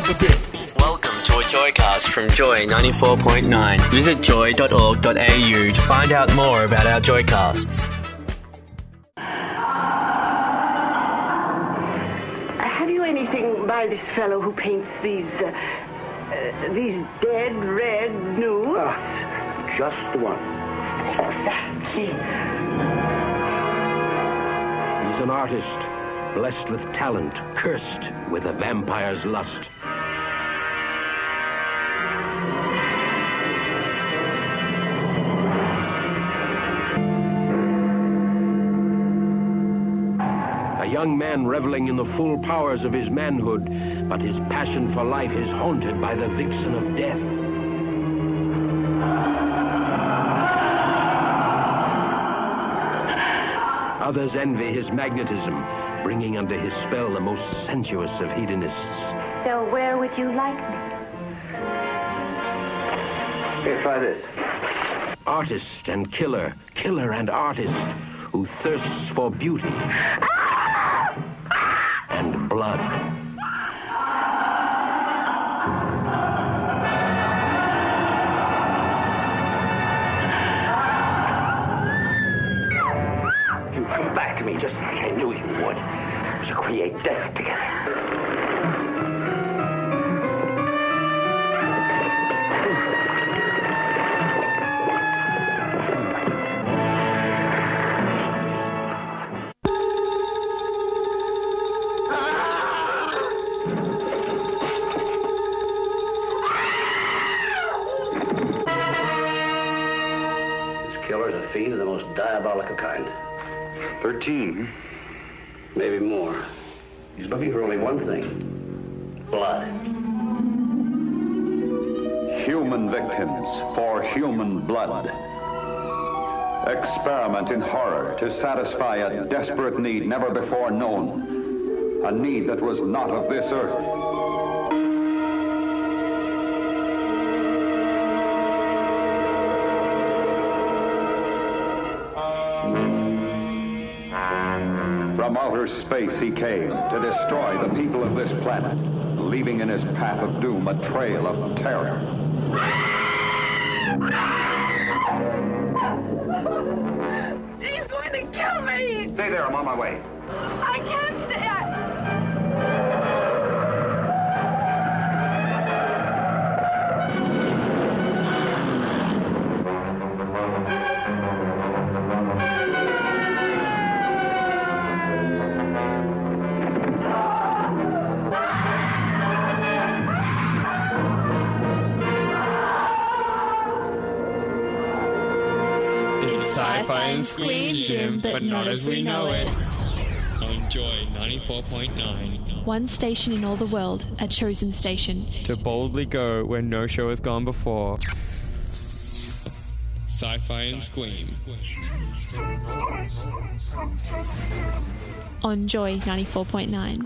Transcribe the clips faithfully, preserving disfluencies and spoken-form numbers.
a bit. Welcome to a Joycast from Joy ninety-four point nine. Visit joy dot org dot a u to find out more about our Joycasts. Have you anything by this fellow who paints these, uh, uh, these dead red nudes? Ah, just the one. Exactly. He's an artist, blessed with talent, cursed with a vampire's lust. A young man reveling in the full powers of his manhood, but his passion for life is haunted by the vixen of death. Others envy his magnetism, bringing under his spell the most sensuous of hedonists. So where would you like me? Here, try this. Artist and killer, killer and artist, who thirsts for beauty and blood. You come back to me just like I knew you would. We shall create death together. Fiend of the most diabolical kind. Thirteen. Maybe more. He's looking for only one thing. Blood. Human victims for human blood. Experiment in horror to satisfy a desperate need never before known. A need that was not of this earth. From outer space he came to destroy the people of this planet, leaving in his path of doom a trail of terror. He's going to kill me! Stay there, I'm on my way. I can't stay. I... Sci-Fi and Squeam, Jim, but not as we know it. On Joy ninety-four point nine. One station in all the world, a chosen station. To boldly go where no show has gone before. Sci-Fi and Squeam. On Joy ninety-four point nine.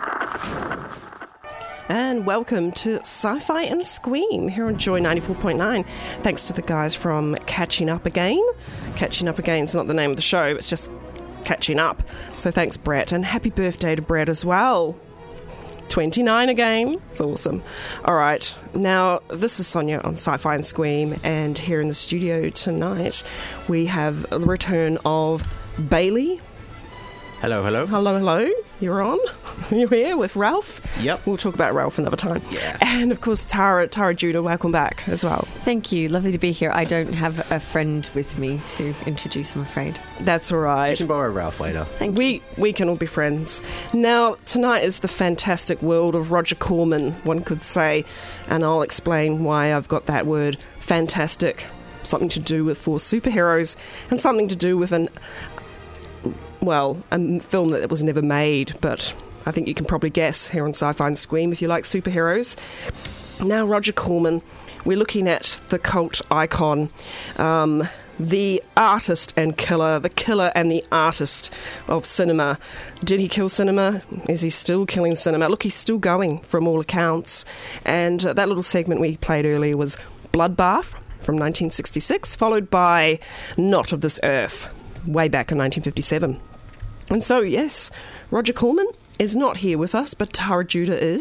And welcome to Sci-Fi and Squeam here on Joy ninety-four point nine. Thanks to the guys from Catching Up Again. Catching Up Again is not the name of the show, it's just catching up. So thanks, Brett, and happy birthday to Brett as well. twenty-nine again. It's awesome. All right, now this is Sonia on Sci-Fi and Squeam, and here in the studio tonight we have the return of Bailey. Hello, hello. Hello, hello. You're on. You're here with Ralph. Yep. We'll talk about Ralph another time. Yeah. And, of course, Tara, Tara Judah, welcome back as well. Thank you. Lovely to be here. I don't have a friend with me to introduce, I'm afraid. That's all right. You can borrow Ralph later. Thank we, you. We can all be friends. Now, tonight is the fantastic world of Roger Corman, one could say, and I'll explain why I've got that word, fantastic. Something to do with four superheroes and something to do with an... well, a film that was never made, but I think you can probably guess here on Sci-Fi and Squeam if you like superheroes. Now, Roger Corman, we're looking at the cult icon, um, the artist and killer, the killer and the artist of cinema. Did he kill cinema? Is he still killing cinema? Look, he's still going from all accounts. And uh, that little segment we played earlier was Bloodbath from nineteen sixty-six, followed by Not of This Earth, way back in nineteen fifty-seven. And so, yes, Roger Corman is not here with us, but Tara Judah is.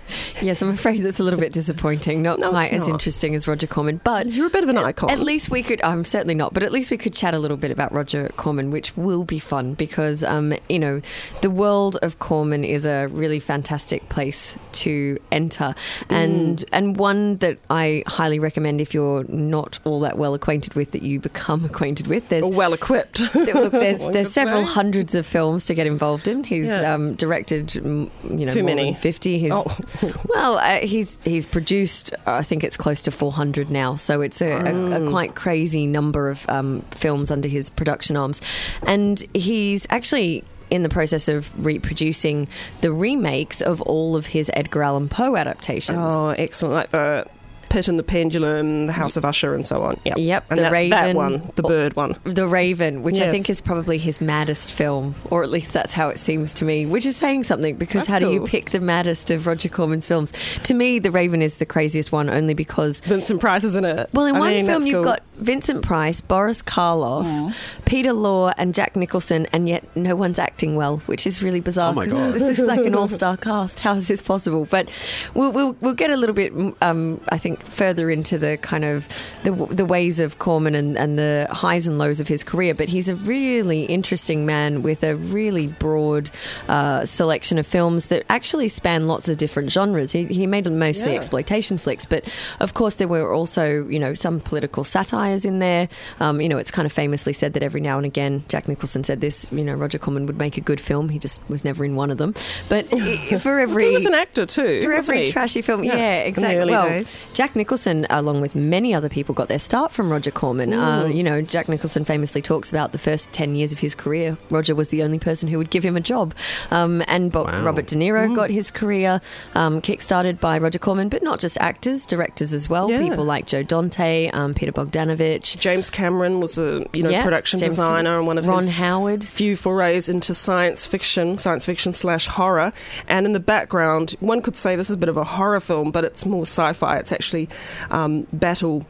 Yes, I'm afraid that's a little bit disappointing. Not No, quite it's as not. interesting as Roger Corman, but You're a bit of an at, icon. At least we could. I'm certainly not, but at least we could chat a little bit about Roger Corman, which will be fun because, um, you know, the world of Corman is a really fantastic place to enter, and Mm. and one that I highly recommend if you're not all that well acquainted with, that you become acquainted with. There's Or well equipped. Look, there's One there's could several say. hundreds of films to get involved in. He's Yeah. um, directed, mm, you know, Too more many. than fifty. He's, Oh. well, uh, he's he's produced. Uh, I think it's close to four hundred now. So it's a, a, Mm. a quite crazy number of um, films under his production arms, and he's actually in the process of reproducing the remakes of all of his Edgar Allan Poe adaptations. Oh, excellent. Like the Pit and the Pendulum, The House of Usher, and so on. Yep. Yep, And The that, Raven. That one, the bird one. The Raven, which I Yes. think is probably his maddest film, or at least that's how it seems to me, which is saying something because That's how do you cool. pick the maddest of Roger Corman's films? To me, The Raven is the craziest one only because... Vincent Price is in it. Well, in I one mean, film that's you've cool. got Vincent Price, Boris Karloff, Peter Law and Jack Nicholson, and yet no one's acting well, which is really bizarre. Oh my 'cause God. This is like an all-star cast. How is this possible? But we'll, we'll, we'll get a little bit, um, I think, further into the kind of the, the ways of Corman and, and the highs and lows of his career. But he's a really interesting man with a really broad uh, selection of films that actually span lots of different genres. He, he made mostly Yeah. exploitation flicks, but of course there were also, you know, some political satires in there. Um, you know, it's kind of famously said that every now and again, Jack Nicholson said this, you know, Roger Corman would make a good film. He just was never in one of them. But i- for every... He was an actor too. For wasn't every he? trashy film, yeah, Yeah, in the exactly. early Well, days. Jack Nicholson, along with many other people, got their start from Roger Corman. Uh, you know, Jack Nicholson famously talks about the first ten years of his career. Roger was the only person who would give him a job. Um, and Bo- Wow. Robert De Niro got his career um, kick-started by Roger Corman, but not just actors, directors as well. Yeah. People like Joe Dante, um, Peter Bogdanovich. James Cameron was a you know Yeah, production James designer Cameron. and one of Ron his Howard. few forays into science fiction, science fiction slash horror. And in the background, one could say this is a bit of a horror film, but it's more sci-fi. It's actually um, Battle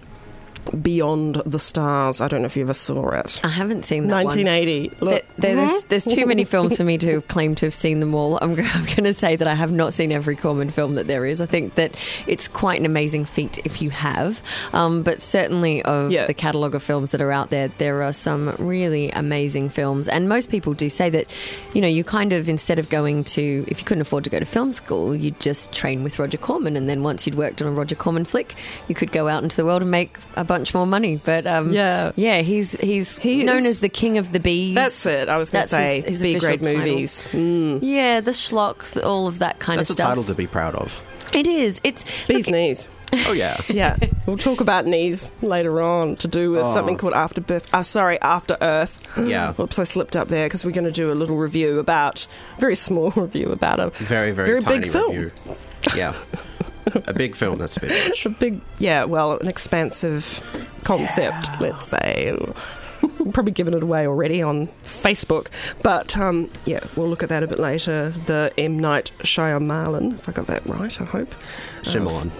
Beyond the Stars. I don't know if you ever saw it. I haven't seen that one. nineteen eighty. Look. There- there's, there's too many films for me to claim to have seen them all. I'm, I'm going to say that I have not seen every Corman film that there is. I think that it's quite an amazing feat if you have. Um, but certainly of Yeah. the catalogue of films that are out there, there are some really amazing films. And most people do say that, you know, you kind of, instead of going to, if you couldn't afford to go to film school, you'd just train with Roger Corman. And then once you'd worked on a Roger Corman flick, you could go out into the world and make a bunch more money. But um, Yeah. yeah, he's he's He known is- as the king of the bees. That's it. I was going to That's say his- his B grade official title. movies. Mm. Yeah, the schlock, th- all of that kind That's a of stuff. title to be proud of. It is. It's Bees look, knees. Oh, yeah. Yeah, we'll talk about knees later on to do with Oh. something called Afterbirth. Uh, sorry, After Earth. Yeah. Whoops, I slipped up there because we're going to do a little review about, very small review about a Very, very, tiny big film. review. Yeah. A big film, that's a bit much. A big, yeah, well, an expansive concept, let's say. Probably given it away already on Facebook. But, um, yeah, we'll look at that a bit later. The M. Night Shyamalan, if I got that right, I hope. Shyamalan.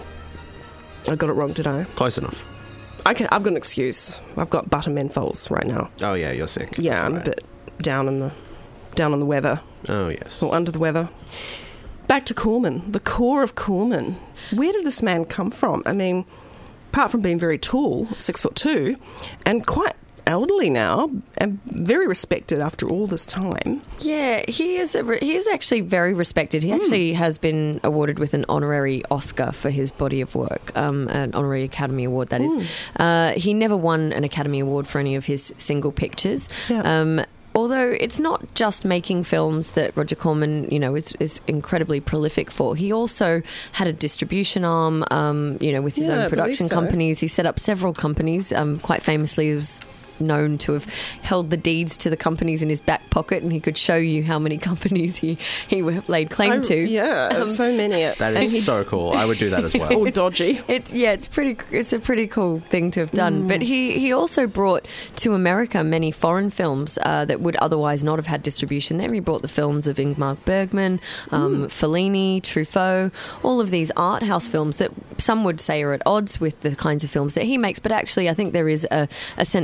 I got it wrong, did I? Close enough. Okay, I've got an excuse. I've got butter menfols right now. Oh, yeah, you're sick. Yeah, That's I'm all a right. bit down in the down on the weather, Oh, yes. or under the weather. Back to Corman, the core of Corman. Where did this man come from? I mean, apart from being very tall, six foot two, and quite elderly now, and very respected after all this time. yeah, he is. A, re- he is actually very respected. Hmm. He actually has been awarded with an honorary Oscar for his body of work, um, an honorary Academy Award. That is. Hmm. Uh, he never won an Academy Award for any of his single pictures. Yeah. Um, Although it's not just making films that Roger Corman, you know, is, is incredibly prolific for. He also had a distribution arm, um, you know, with his Yeah, I own believe production so. companies. He set up several companies. Um, quite famously, he was known to have held the deeds to the companies in his back pocket, and he could show you how many companies he, he laid claim I- to. Yeah, Um, so many. That And is he- so cool. I would do that as well. all dodgy. It's yeah, it's pretty. It's a pretty cool thing to have done. But he, he also brought to America many foreign films uh, that would otherwise not have had distribution there. He brought the films of Ingmar Bergman, um, Fellini, Truffaut, all of these art house films that some would say are at odds with the kinds of films that he makes. But actually, I think there is a, a sensibility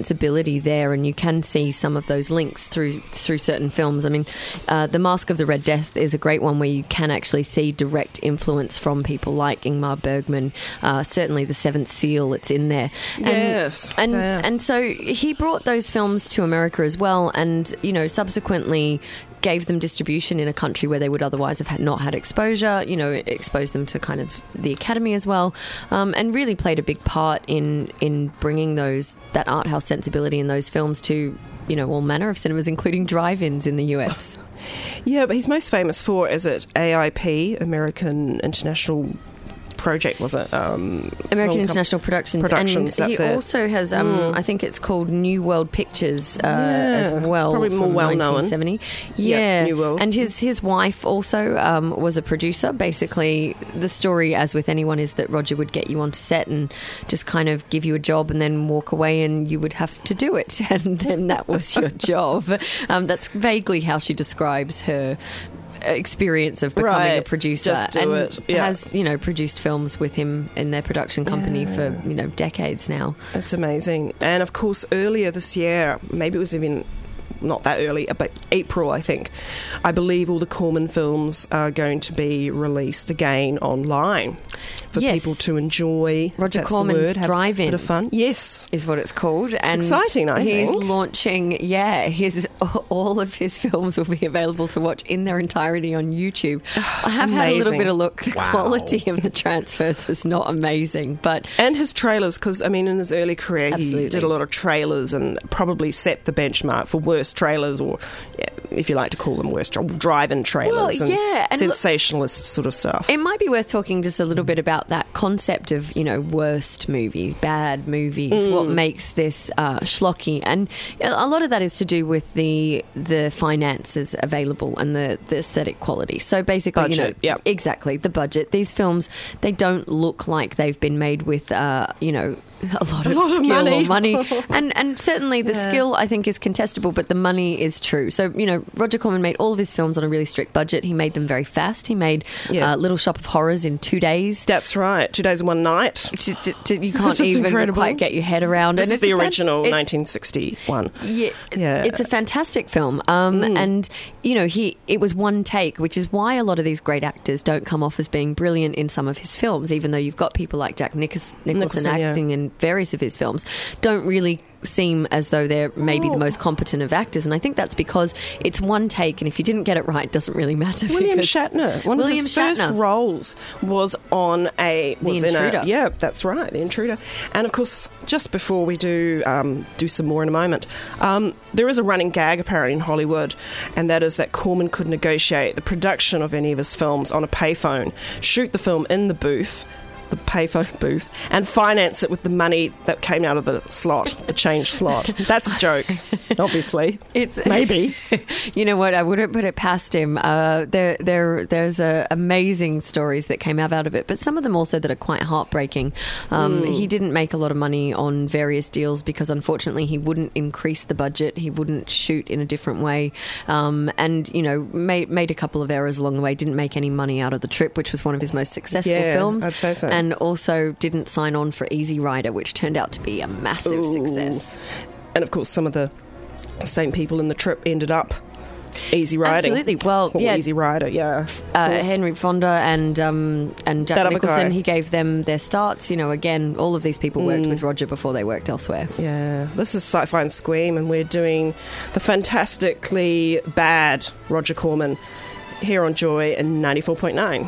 sensibility there, and you can see some of those links through through certain films. I mean, uh, The Mask of the Red Death is a great one where you can actually see direct influence from people like Ingmar Bergman. Uh, certainly, The Seventh Seal, it's in there. And, yes, and yeah. and so he brought those films to America as well, and you know, subsequently gave them distribution in a country where they would otherwise have had not had exposure, you know, exposed them to kind of the Academy as well, um, and really played a big part in in bringing those that art house sensibility in those films to, you know, all manner of cinemas, including drive-ins in the U S. Yeah, but he's most famous for, is it A I P, American International Project, was it? Um, American International Productions. Productions, and he that's it. also has, um, Mm. I think it's called New World Pictures uh, Yeah, as well, probably more from well-known. nineteen seventy. Yeah, Yeah, New World. and his his wife also um, was a producer. Basically, the story, as with anyone, is that Roger would get you onto set and just kind of give you a job and then walk away, and you would have to do it, and then that was your job. Um, that's vaguely how she describes her experience of becoming Right, a producer, just do and it, yeah. has, you know, produced films with him in their production company Yeah. for, you know, decades now. That's amazing. And of course, earlier this year, maybe it was even not that early, but April, I think, I believe all the Corman films are going to be released again online for Yes. people to enjoy. Roger That's the Corman's word, have Drive-In. a bit of fun. Yes. Is what it's called. And exciting, I he's think. launching, yeah, his all of his films will be available to watch in their entirety on YouTube. I have had a little Amazing. bit of look. The Wow. quality of the transfers is not amazing, but And his trailers, because, I mean, in his early career, Absolutely. he did a lot of trailers and probably set the benchmark for worst trailers, or, yeah, if you like to call them worst, drive-in trailers Well, and yeah, and look- sensationalist sort of stuff. it might be worth talking just a little bit about that concept of, you know, worst movies, bad movies, Mm. what makes this uh, schlocky. And a lot of that is to do with the the finances available and the, the aesthetic quality. So basically, you know, Budget, yep. exactly, the budget. These films, they don't look like they've been made with, uh, you know, a lot A of lot of skill money. or money. And, and certainly the Yeah. skill, I think, is contestable, but the money is true. So, you know, Roger Corman made all of his films on a really strict budget. He made them very fast. He made Yeah. uh, Little Shop of Horrors in two days. That's right. Two days and one night. T- t- t- you can't This is even incredible. quite get your head around. This and is it's the a fan- original it's- nineteen sixty-one. Yeah, Yeah. it's a fantastic film, um, Mm. and you know, he it was one take, which is why a lot of these great actors don't come off as being brilliant in some of his films, even though you've got people like Jack Nicholson, Nicholson Nicholson, yeah. acting in various of his films, don't really seem as though they're maybe the most competent of actors, and I think that's because it's one take, and if you didn't get it right, it doesn't really matter. William because- Shatner. One William of his first Shatner. roles was on a The was in Intruder. a yeah, that's right, The Intruder. And of course, just before we do um, do some more in a moment, um, there is a running gag apparently in Hollywood, and that is that Corman could negotiate the production of any of his films on a payphone, shoot the film in the booth. The payphone booth, and finance it with the money that came out of the slot, the change slot. That's a joke, obviously. It's maybe. You know what? I wouldn't put it past him. Uh, there, there, there's uh, amazing stories that came out out of it, but some of them also that are quite heartbreaking. Um, Mm. He didn't make a lot of money on various deals because, unfortunately, he wouldn't increase the budget. He wouldn't shoot in a different way, um, and you know, made made a couple of errors along the way. Didn't make any money out of The Trip, which was one of his most successful Yeah, films. I'd say so. And also didn't sign on for Easy Rider, which turned out to be a massive Ooh. success. And of course, some of the same people in The Trip ended up easy riding. Absolutely. Well, Or yeah. Easy Rider, yeah. of Uh, course. Henry Fonda and um, and Jack That other Nicholson, guy. he gave them their starts. You know, again, all of these people Mm. worked with Roger before they worked elsewhere. Yeah, this is Sci-Fi and Scream, and we're doing the fantastically bad Roger Corman here on Joy in ninety-four point nine.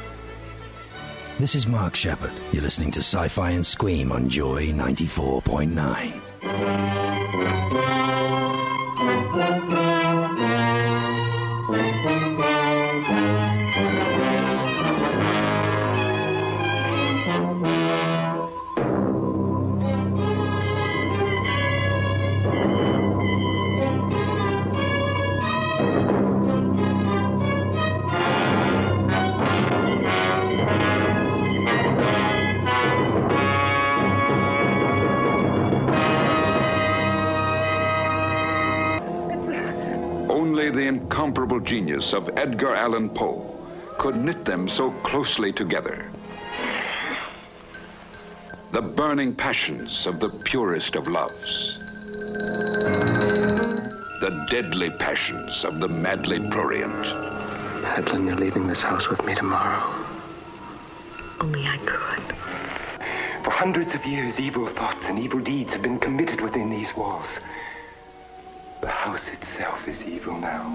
This is Mark Shepard. You're listening to Sci-Fi and Scream on Joy ninety-four point nine. Only the incomparable genius of Edgar Allan Poe could knit them so closely together. The burning passions of the purest of loves. deadly passions of the madly prurient. Madeline, you're leaving this house with me tomorrow. Only I could. For hundreds of years, evil thoughts and evil deeds have been committed within these walls. The house itself is evil now.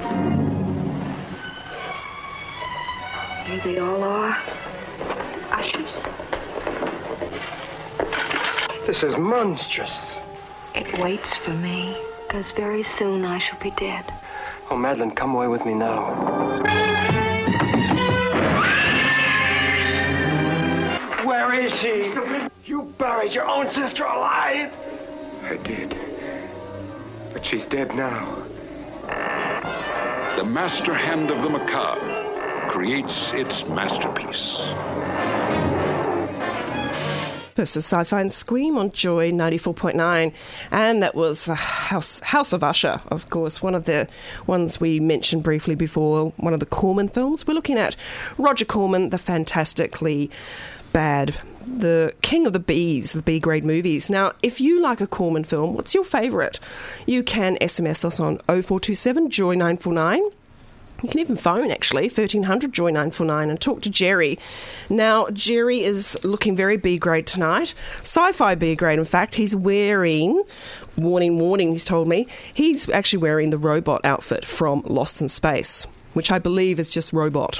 Here they all are. Ushers. This is monstrous. It waits for me, because very soon I shall be dead. Oh, Madeline, come away with me now. Where is she? You buried your own sister alive? I did. But she's dead now. The master hand of the macabre creates its masterpiece. This is Sci-Fi and Scream on Joy ninety-four point nine, and that was uh, House House of Usher, of course, one of the ones we mentioned briefly before, one of the Corman films. We're looking at Roger Corman, the fantastically bad, the king of the Bs, the B-grade movies. Now, if you like a Corman film, what's your favourite? You can S M S us on oh four two seven, Joy nine four nine. You can even phone, actually, thirteen hundred Joy nine four nine, and talk to Jerry. Now, Jerry is looking very B-grade tonight. Sci-fi B-grade, in fact. He's wearing, warning, warning, he's told me, he's actually wearing the robot outfit from Lost in Space, which I believe is just robot.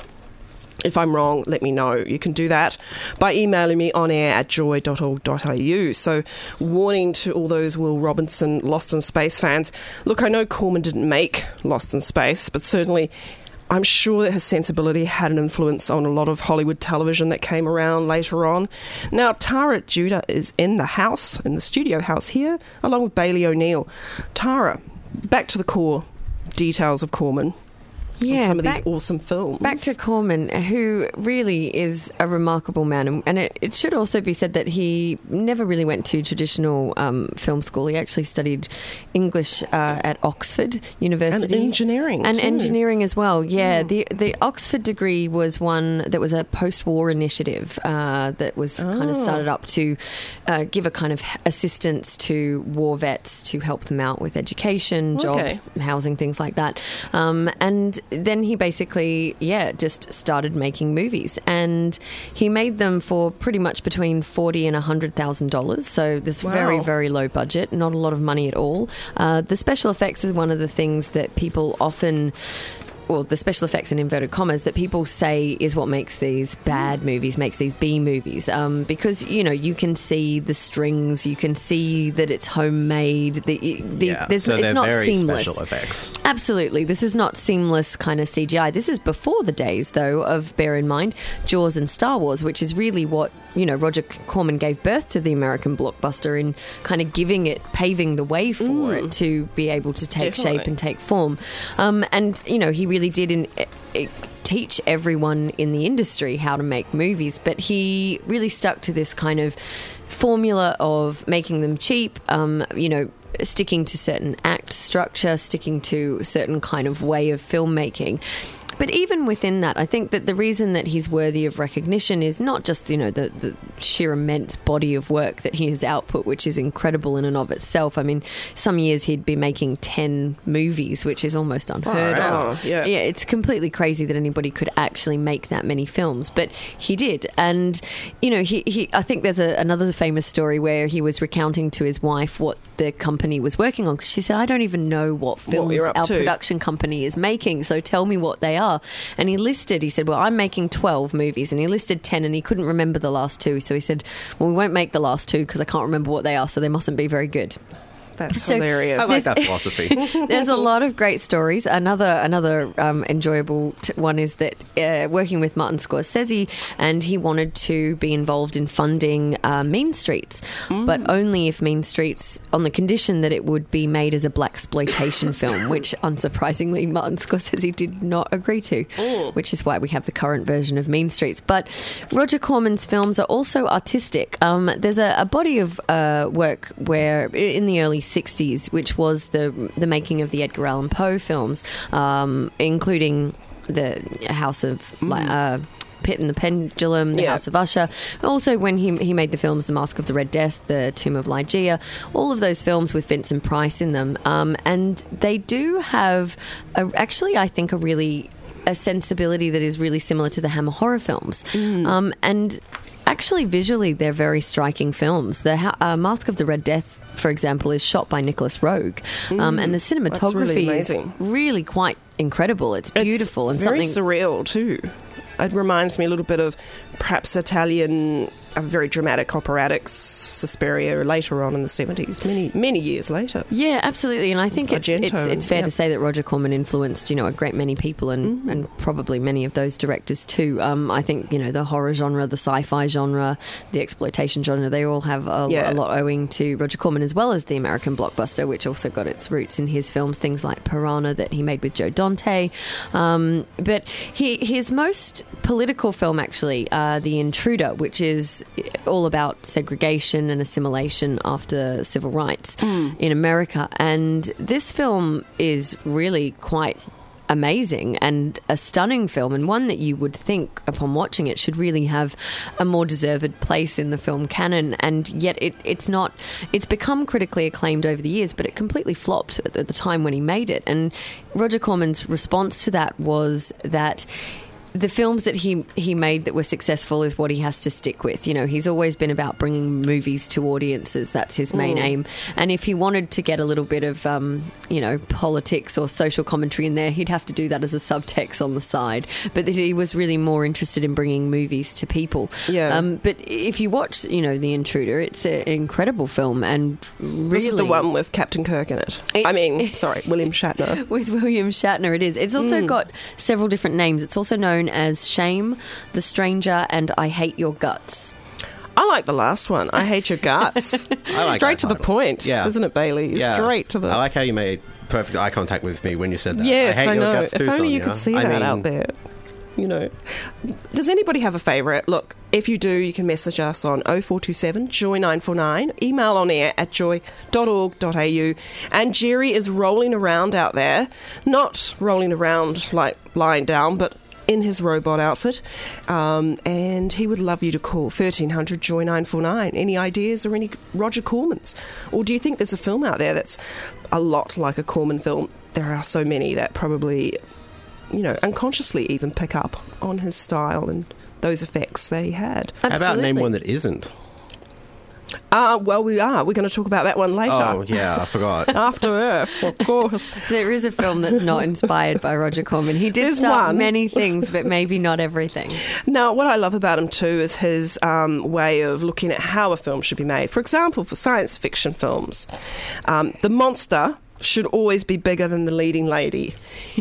If I'm wrong, let me know. You can do that by emailing me on air at joy dot org dot a u. So, warning to all those Will Robinson Lost in Space fans. Look, I know Corman didn't make Lost in Space, but certainly I'm sure that his sensibility had an influence on a lot of Hollywood television that came around later on. Now, Tara Judah is in the house, in the studio house here, along with Bailey O'Neill. Tara, back to the core details of Corman. Yeah, some of back, these awesome films. Back to Corman, who really is a remarkable man. And, and it, it should also be said that he never really went to traditional um, film school. He actually studied English uh, at Oxford University. And engineering, And too. engineering as well, yeah. Mm. The the Oxford degree was one that was a post-war initiative uh, that was oh. kind of started up to uh, give a kind of assistance to war vets to help them out with education, Okay. jobs, housing, things like that. Um, and then he basically, yeah, just started making movies, and he made them for pretty much between forty and a hundred thousand dollars. So this Wow. very, very low budget, not a lot of money at all. Uh, the special effects is one of the things that people often. Well, the special effects in inverted commas that people say is what makes these bad movies, makes these B movies. Um, because, you know, you can see the strings, you can see that it's homemade. The, the, yeah, there's, so it's they're not very seamless. special effects. Absolutely. This is not seamless kind of C G I. This is before the days, though, of, bear in mind, Jaws and Star Wars, which is really what, you know, Roger Corman gave birth to the American blockbuster in kind of giving it, paving the way for Mm. it to be able to take Definitely. shape and take form. Um, and, you know, he really did in, it, teach everyone in the industry how to make movies, but he really stuck to this kind of formula of making them cheap, um, you know, sticking to certain act structure, sticking to a certain kind of way of filmmaking. But even within that, I think that the reason that he's worthy of recognition is not just, you know, the, the sheer immense body of work that he has output, which is incredible in and of itself. I mean, some years he'd be making ten movies, which is almost unheard Wow. of. Yeah. yeah, it's completely crazy that anybody could actually make that many films, but he did. And, you know, he, he I think there's a, another famous story where he was recounting to his wife what the company was working on, because she said, I don't even know what films you're up our to. production company is making, so tell me what they are. And he listed, he said, well, I'm making twelve movies, and he listed ten, and he couldn't remember the last two, so he said, well, we won't make the last two because I can't remember what they are, so they mustn't be very good. That's So- hilarious. I like that philosophy. There's a lot of great stories. Another another um, enjoyable t- one is that uh, working with Martin Scorsese, and he wanted to be involved in funding uh, Mean Streets, Mm. but only if Mean Streets, on the condition that it would be made as a blaxploitation film, which unsurprisingly Martin Scorsese did not agree to, Mm. which is why we have the current version of Mean Streets. But Roger Corman's films are also artistic. Um, there's a, a body of uh, work where in the early sixties, which was the the making of the Edgar Allan Poe films, um, including the House of Mm. uh, Pit and the Pendulum, The Yeah. House of Usher. Also, when he he made the films The Mask of the Red Death, The Tomb of Ligeia, all of those films with Vincent Price in them, um, and they do have a, actually, I think, a really a sensibility that is really similar to the Hammer horror films, Mm. um, and. Actually, visually, they're very striking films. The ha- uh, Mask of the Red Death, for example, is shot by Nicholas Rogue, um, Mm, and the that's really cinematography is amazing. really quite incredible. It's beautiful it's and very something surreal too. It reminds me a little bit of perhaps Italian, a very dramatic operatics, Suspiria, later on in the seventies, many many years later. Yeah, absolutely, and I think it's, Argento, it's it's fair yeah. to say that Roger Corman influenced, you know, a great many people, and, Mm-hmm. and probably many of those directors too. Um, I think, you know, the horror genre, the sci-fi genre, the exploitation genre, they all have a, Yeah. a lot owing to Roger Corman, as well as the American blockbuster, which also got its roots in his films, things like Piranha that he made with Joe Dante. Um, but he, his most political film, actually, uh, The Intruder, which is all about segregation and assimilation after civil rights in America. And this film is really quite amazing and a stunning film, and one that you would think upon watching it should really have a more deserved place in the film canon, and yet it, it's not. It's become critically acclaimed over the years, but it completely flopped at the, at the time when he made it. And Roger Corman's response to that was that the films that he he made that were successful is what he has to stick with. You know, he's always been about bringing movies to audiences. That's his main Mm. aim. And if he wanted to get a little bit of, um, you know, politics or social commentary in there, he'd have to do that as a subtext on the side. But that he was really more interested in bringing movies to people. Yeah. Um, but if you watch, you know, The Intruder, it's a, an incredible film, and really... This is the one with Captain Kirk in it. It- I mean, sorry, William Shatner. With William Shatner, it is. It's also Mm. got several different names. It's also known as Shame, The Stranger, and I Hate Your Guts. I like the last one. I hate your guts. I like Straight that to the title. point, Yeah. isn't it, Bailey? Yeah. Straight to the... I like how you made perfect eye contact with me when you said that. Yes, I, hate I your know. guts If too, only you Sonia. could see I that mean, out there. You know. Does anybody have a favourite? Look, if you do, you can message us on oh four two seven, joy nine four nine, email on air at joy dot org dot a u. And Jerry is rolling around out there, not rolling around like lying down, but in his robot outfit, um, and he would love you to call thirteen hundred joy nine four nine. Any ideas or any Roger Cormans? Or do you think there's a film out there that's a lot like a Corman film? There are so many that probably, you know, unconsciously even pick up on his style and those effects that he had. How about name one that isn't? Uh, well, we are. We're going to talk about that one later. Oh, yeah, I forgot. After Earth, of course. There is a film that's not inspired by Roger Corman. He did There's start one. many things, but maybe not everything. Now, what I love about him too is his um, way of looking at how a film should be made. For example, for science fiction films, um, the monster should always be bigger than the leading lady.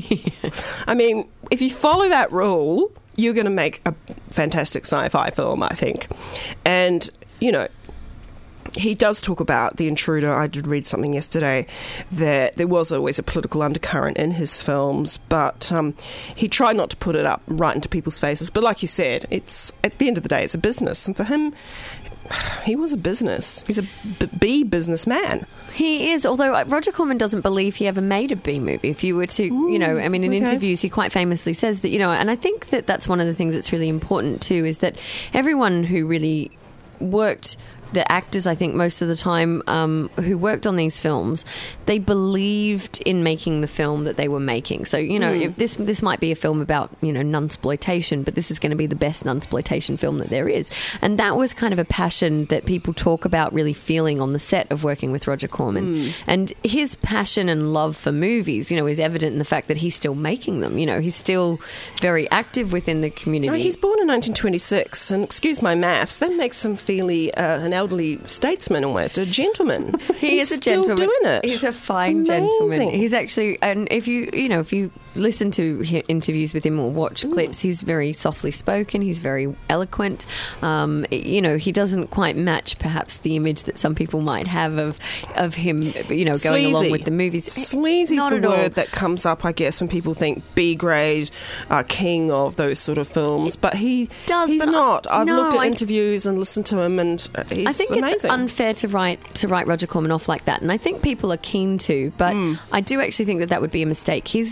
I mean, if you follow that rule, you're going to make a fantastic sci-fi film, I think. And, you know, he does talk about The Intruder. I did read something yesterday that there was always a political undercurrent in his films, but um, he tried not to put it up right into people's faces. But like you said, it's at the end of the day, it's a business. And for him, he was a business. He's a b- B businessman. He is, although Roger Corman doesn't believe he ever made a B movie. If you were to, you know, I mean, in okay. interviews, he quite famously says that, you know, and I think that that's one of the things that's really important too, is that everyone who really worked, the actors, I think, most of the time, um, who worked on these films, they believed in making the film that they were making. So, you know, Mm. if this this might be a film about, you know, nunsploitation, but this is going to be the best nunsploitation film that there is. And that was kind of a passion that people talk about really feeling on the set of working with Roger Corman. Mm. And his passion and love for movies, you know, is evident in the fact that he's still making them. You know, he's still very active within the community. No, he's born in nineteen twenty-six, and excuse my maths, that makes him fairly uh, an elderly statesman almost, a gentleman. He He's is a still gentleman. doing it. He's a fine It's gentleman. amazing. He's actually, and if you, you know, if you listen to hi- interviews with him or watch Mm. clips, he's very softly spoken. He's very eloquent. Um, you know, he doesn't quite match perhaps the image that some people might have of of him. You know, going along Sleazy. with the movies. Sleazy's Not the at all. word that comes up, I guess, when people think B grade, uh, king of those sort of films. But he does, he's but I- not. I've no, looked at I- interviews and listened to him, and uh, he's I think amazing. it's unfair to write to write Roger Corman off like that, and I think people are keen to, but Hmm. I do actually think that that would be a mistake. He's not a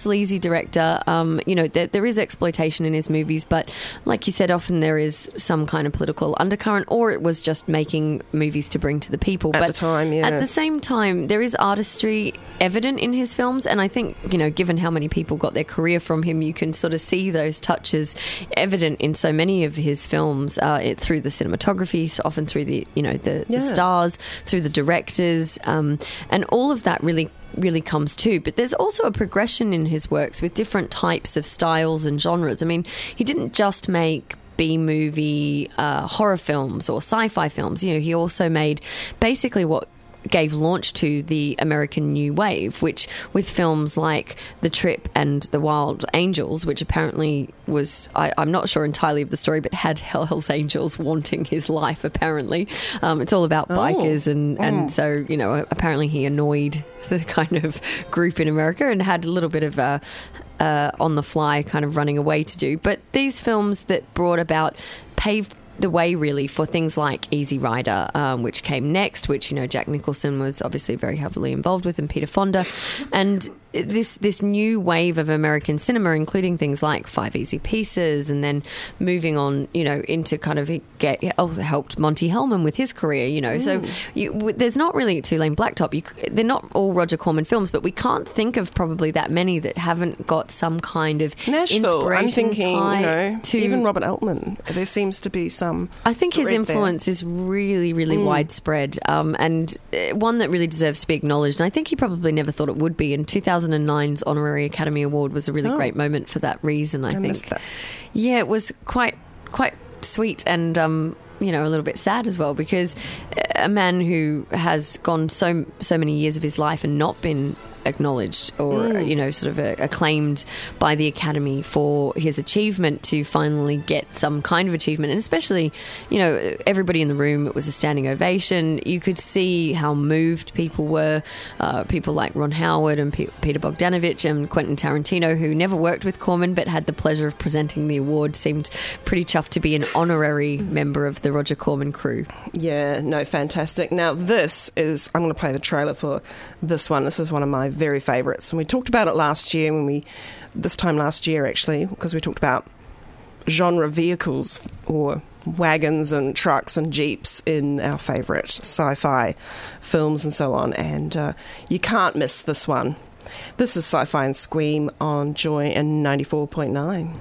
sleazy director. Um, you know, there, there is exploitation in his movies, but like you said, often there is some kind of political undercurrent, or it was just making movies to bring to the people. At but the time, yeah. At the same time, there is artistry evident in his films, and I think, you know, given how many people got their career from him, you can sort of see those touches evident in so many of his films, uh, it, through the cinematography, so often through the, you know, the, Yeah. the stars, through the directors, um, and all of that really really comes too. But there's also a progression in his works with different types of styles and genres. I mean, he didn't just make B-movie uh, horror films or sci-fi films. You know, he also made basically what gave launch to the American New Wave, which with films like The Trip and The Wild Angels, which apparently was, I, I'm not sure entirely of the story, but had Hell's Angels wanting his life, apparently. Um, it's all about Oh. bikers, and, and Mm. so, you know, apparently he annoyed the kind of group in America and had a little bit of a uh, on-the-fly kind of running away to do. But these films that brought about, paved the way really for things like Easy Rider, um, which came next, which, you know, Jack Nicholson was obviously very heavily involved with, and Peter Fonda, and this this new wave of American cinema, including things like Five Easy Pieces, and then moving on, you know, into kind of get also helped Monty Hellman with his career, you know. So you, w- there's not really Two Lane Blacktop. You, c- they're not all Roger Corman films, but we can't think of probably that many that haven't got some kind of Nashville, inspiration I'm thinking, you tie know, to even Robert Altman. There seems to be some. I think his thread influence is really, really Mm. widespread, um, and uh, one that really deserves to be acknowledged. And I think he probably never thought it would be. And two thousand nine's Honorary Academy Award was a really Oh. great moment for that reason, I, I think. missed that. Yeah, it was quite quite sweet and, um, you know, a little bit sad as well, because a man who has gone so so many years of his life and not been acknowledged or, Mm. you know, sort of uh, acclaimed by the Academy for his achievement, to finally get some kind of achievement. And especially, you know, everybody in the room, it was a standing ovation. You could see how moved people were. Uh, people like Ron Howard and P- Peter Bogdanovich and Quentin Tarantino, who never worked with Corman but had the pleasure of presenting the award, seemed pretty chuffed to be an honorary member of the Roger Corman crew. Yeah, no, fantastic. Now, this is, I'm going to play the trailer for this one. This is one of my very favourites. And we talked about it last year, when we, this time last year actually, because we talked about genre vehicles or wagons and trucks and jeeps in our favourite sci-fi films and so on. And uh, you can't miss this one. This is Sci-Fi and Scream on Joy and ninety-four point nine.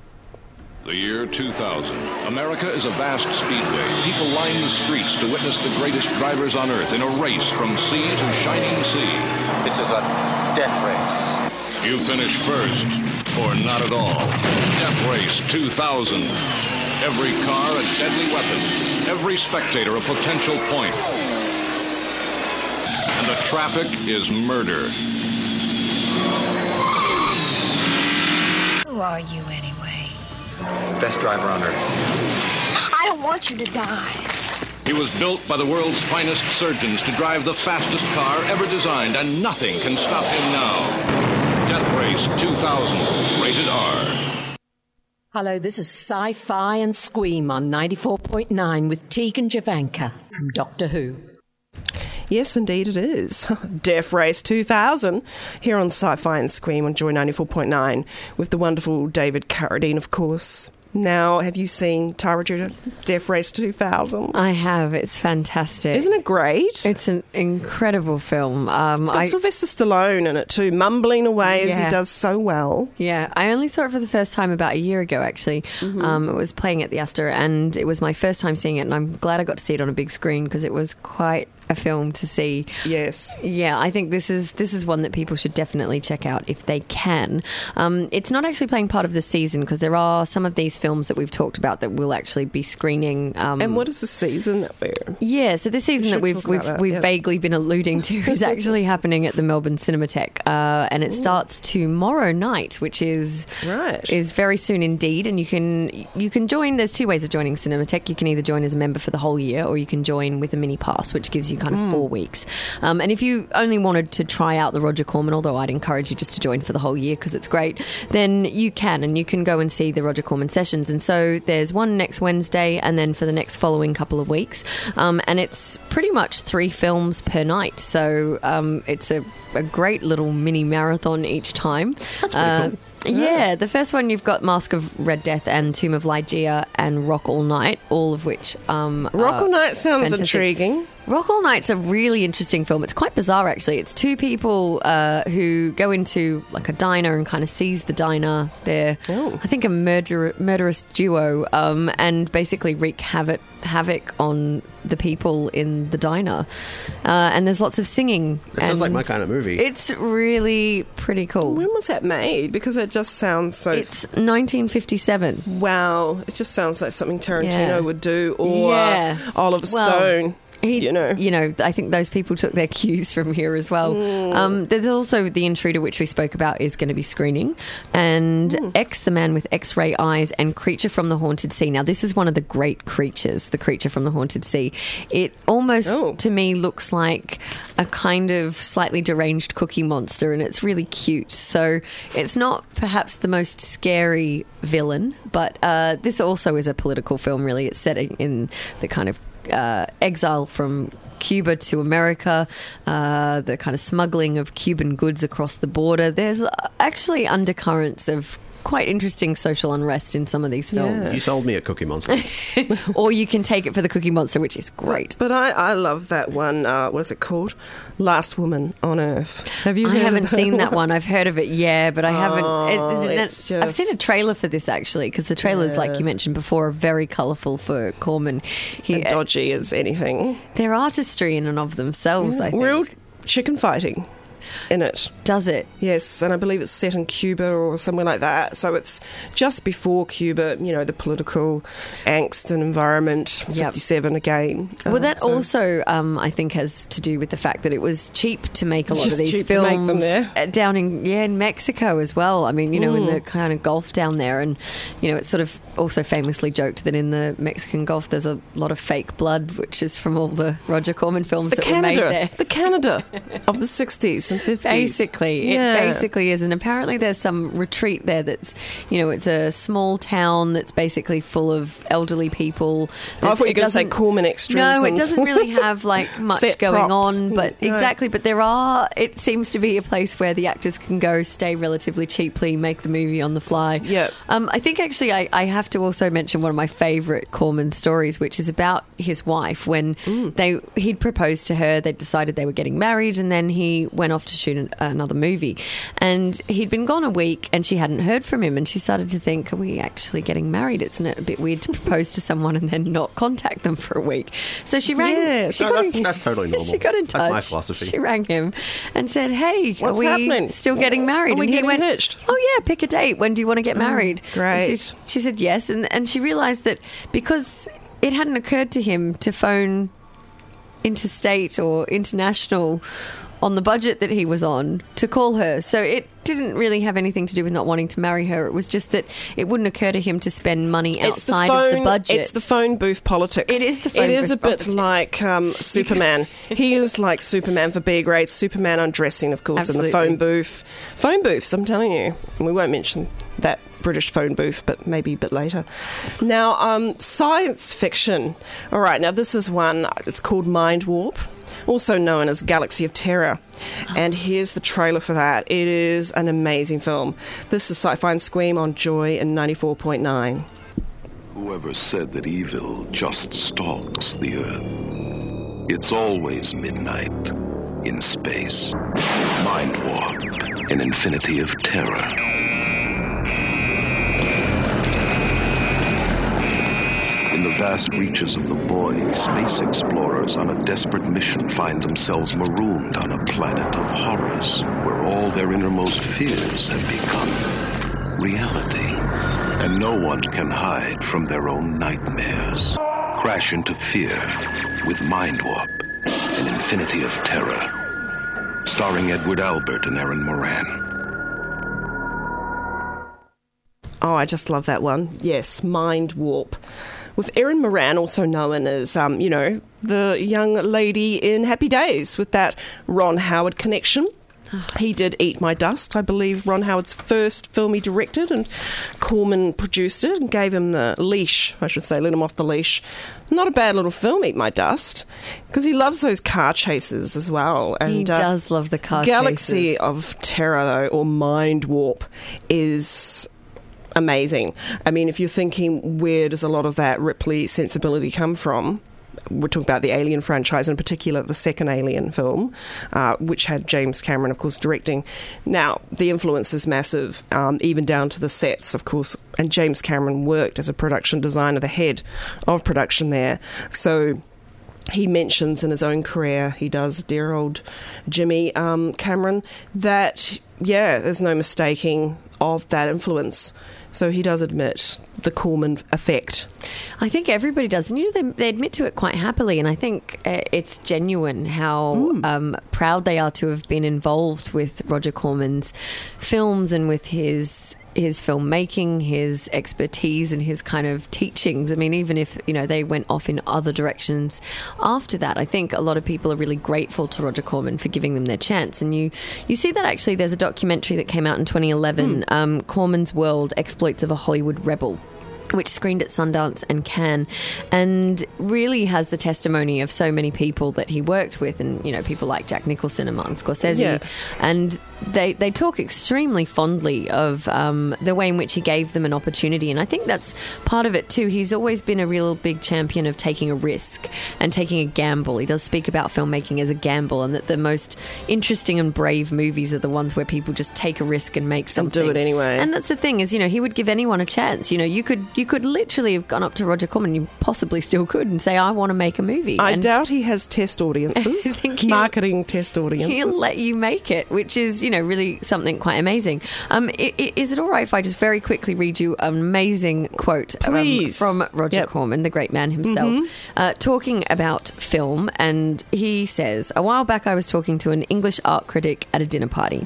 The year two thousand. America is a vast speedway. People line the streets to witness the greatest drivers on Earth in a race from sea to shining sea. This is a death race. You finish first, or not at all. Death Race two thousand. Every car a deadly weapon. Every spectator a potential point. And the traffic is murder. Who are you anyway? Best driver on Earth. I don't want you to die. He was built by the world's finest surgeons to drive the fastest car ever designed, and nothing can stop him now. Death Race two thousand, rated R. Hello, this is Sci-Fi and Scream on ninety-four point nine with Tegan Javanka from Doctor Who. Yes, indeed it is. Death Race two thousand here on Sci-Fi and Scream on Joy ninety-four point nine with the wonderful David Carradine, of course. Now, have you seen Tara Judah, Death Race two thousand? I have. It's fantastic. Isn't it great? It's an incredible film. Um, It's got I, Sylvester Stallone in it too, mumbling away as he Yeah. does so well. Yeah, I only saw it for the first time about a year ago, actually. Mm-hmm. Um, it was playing at the Astor, and it was my first time seeing it, and I'm glad I got to see it on a big screen, because it was quite a film to see. Yes. Yeah, I think this is this is one that people should definitely check out if they can. Um, it's not actually playing part of the season, because there are some of these films that we've talked about that will actually be screening. Um, And what is the season that we're... Yeah, so this season We that should we've talk we've, about that, we've yeah. vaguely been alluding to is actually happening at the Melbourne Cinematheque, uh, and it starts tomorrow night, which is right. is very soon indeed. And you can you can join. There's two ways of joining Cinematheque. You can either join as a member for the whole year, or you can join with a mini pass, which gives you kind of four weeks. Um, and if you only wanted to try out the Roger Corman, although I'd encourage you just to join for the whole year because it's great, then you can, and you can go and see the Roger Corman sessions. And so there's one next Wednesday and then for the next following couple of weeks. Um, and it's pretty much three films per night. So um, it's a, a great little mini marathon each time. That's pretty uh, cool. Yeah, the first one you've got Mask of Red Death and Tomb of Ligeia and Rock All Night, all of which um, Rock All Night sounds fantastic. intriguing. Rock All Night's a really interesting film. It's quite bizarre, actually. It's two people uh, who go into like a diner and kind of seize the diner. They're, oh. I think, a murder- murderous duo um, and basically wreak havoc, havoc on the people in the diner. Uh, and there's lots of singing. It sounds like my kind of movie. It's really pretty cool. When was that made? Because it just sounds so... It's nineteen fifty-seven. Wow. It just sounds like something Tarantino Yeah. would do, or Yeah. Oliver Well, Stone. He, you know, you know, I think those people took their cues from here as well. Mm. Um, there's also The Intruder, which we spoke about, is going to be screening, and Mm. X, the Man with X-Ray Eyes, and Creature from the Haunted Sea. Now, this is one of the great creatures, the Creature from the Haunted Sea. It almost, Oh. to me, looks like a kind of slightly deranged Cookie Monster, and it's really cute. So it's not perhaps the most scary villain, but uh, this also is a political film, really. It's set in the kind of Uh, exile from Cuba to America, uh, the kind of smuggling of Cuban goods across the border. There's uh, actually undercurrents of quite interesting social unrest in some of these films. You sold me a Cookie Monster. Or you can take it for the Cookie Monster, which is great. But I, I love that one. Uh, what is it called? Last Woman on Earth. Have you? I heard haven't of that seen that one. I've heard of it, yeah, but I haven't. Oh, it, it, it's that- I've seen a just- trailer for this actually, because the trailers, Yeah. like you mentioned before, are very colourful for Corman. He, And dodgy as anything. They're artistry in and of themselves, I think. Real chicken fighting in it. Does it? Yes, and I believe it's set in Cuba or somewhere like that. So it's just before Cuba, you know, the political angst and environment, fifty-seven again. Well, Um, that so- also, um, I think, has to do with the fact that it was cheap to make a It's lot of just these cheap to make them films there. uh, down in yeah in Mexico as well. I mean, you know, in Mm. the kind of Gulf down there, and you know, it's sort of also famously joked that in the Mexican Gulf there's a lot of fake blood, which is from all the Roger Corman films the that Canada, were made there. the Canada of the sixties and fifties. Basically, Yeah. it basically is, and apparently there's some retreat there that's, you know, it's a small town that's basically full of elderly people. Oh, I That's- thought you were it going to say doesn't- Corman extras. No, it and- doesn't really have like much Set going props. on, but No. exactly. But there are. It seems to be a place where the actors can go, stay relatively cheaply, make the movie on the fly. Yeah. Um, I think actually I, I have to also mention one of my favourite Corman stories, which is about his wife when Mm. they he'd proposed to her. They decided they were getting married, and then he went off to shoot an, another movie. And he'd been gone a week, and she hadn't heard from him. And she started to think, "Are we actually getting married? Isn't it a bit weird to propose to someone and then not contact them for a week?" So she rang. Yeah, she No, got that's, in, that's totally normal. She got in touch. That's my philosophy. She rang him and said, "Hey, What's are we happening? still getting married?" Are we and he getting went, hitched? "Oh yeah, pick a date. When do you want to get married?" great. And she's- she said yes, and and she realised that because it hadn't occurred to him to phone interstate or international on the budget that he was on to call her. So it didn't really have anything to do with not wanting to marry her. It was just that it wouldn't occur to him to spend money It's the outside phone, of the budget. It's the phone booth politics. It is the phone It is booth a bit politics. like um, Superman. He is like Superman for B grade. Superman undressing, of course, in the Absolutely. phone booth. Phone booths, I'm telling you. And we won't mention that British phone booth, but maybe a bit later. Now, um, science fiction. All right, now this is one. It's called Mind Warp, also known as Galaxy of Terror. And here's the trailer for that. It is an amazing film. This is Sci-Fi and Squeam on Joy in ninety-four point nine. Whoever said that evil just stalks the earth? It's always midnight in space. Mind Warp, an infinity of terror. In the vast reaches of the void, space explorers on a desperate mission find themselves marooned on a planet of horrors, where all their innermost fears have become reality, and no one can hide from their own nightmares. Crash into fear with Mind Warp, an infinity of terror. Starring Edward Albert and Erin Moran. Oh, I just love that one. Yes, Mind Warp. with Erin Moran, also known as, um, you know, the young lady in Happy Days with that Ron Howard connection. He did Eat My Dust, I believe, Ron Howard's first film he directed, and Corman produced it and gave him the leash, I should say, let him off the leash. Not a bad little film, Eat My Dust, because he loves those car chases as well. And, he does uh, love the car Galaxy chases. of Terror, though, or Mind Warp, is amazing. I mean, if you're thinking, where does a lot of that Ripley sensibility come from? We're talking about the Alien franchise, in particular the second Alien film, uh, which had James Cameron, of course, directing. Now, the influence is massive, um, even down to the sets, of course, and James Cameron worked as a production designer, the head of production there. So he mentions in his own career, he does, dear old Jimmy um, Cameron, that, yeah, there's no mistaking of that influence. So he does admit the Corman effect. I think everybody does. And, you know, they, they admit to it quite happily. And I think uh, it's genuine how mm. um, proud they are to have been involved with Roger Corman's films and with his his filmmaking, his expertise and his kind of teachings. I mean, even if, you know, they went off in other directions after that, I think a lot of people are really grateful to Roger Corman for giving them their chance. And you, you see that actually there's a documentary that came out in twenty eleven, mm. um, Corman's World, Exploits of a Hollywood Rebel, which screened at Sundance and Cannes, and really has the testimony of so many people that he worked with, and, you know, people like Jack Nicholson and Martin Scorsese. Yeah. And they they talk extremely fondly of um, the way in which he gave them an opportunity. And I think that's part of it too. He's always been a real big champion of taking a risk and taking a gamble. He does speak about filmmaking as a gamble, and that the most interesting and brave movies are the ones where people just take a risk and make something. And do it anyway. And that's the thing, is, you know, he would give anyone a chance. You know, you could you could literally have gone up to Roger Corman, you possibly still could, and say, I want to make a movie. I and doubt he has test audiences, I think marketing test audiences. He'll let you make it, which is, you know, really something quite amazing. Um, i- i- is it all right if I just very quickly read you an amazing quote um, from Roger yep. Corman, the great man himself, mm-hmm. uh, talking about film? And he says, a while back I was talking to an English art critic at a dinner party,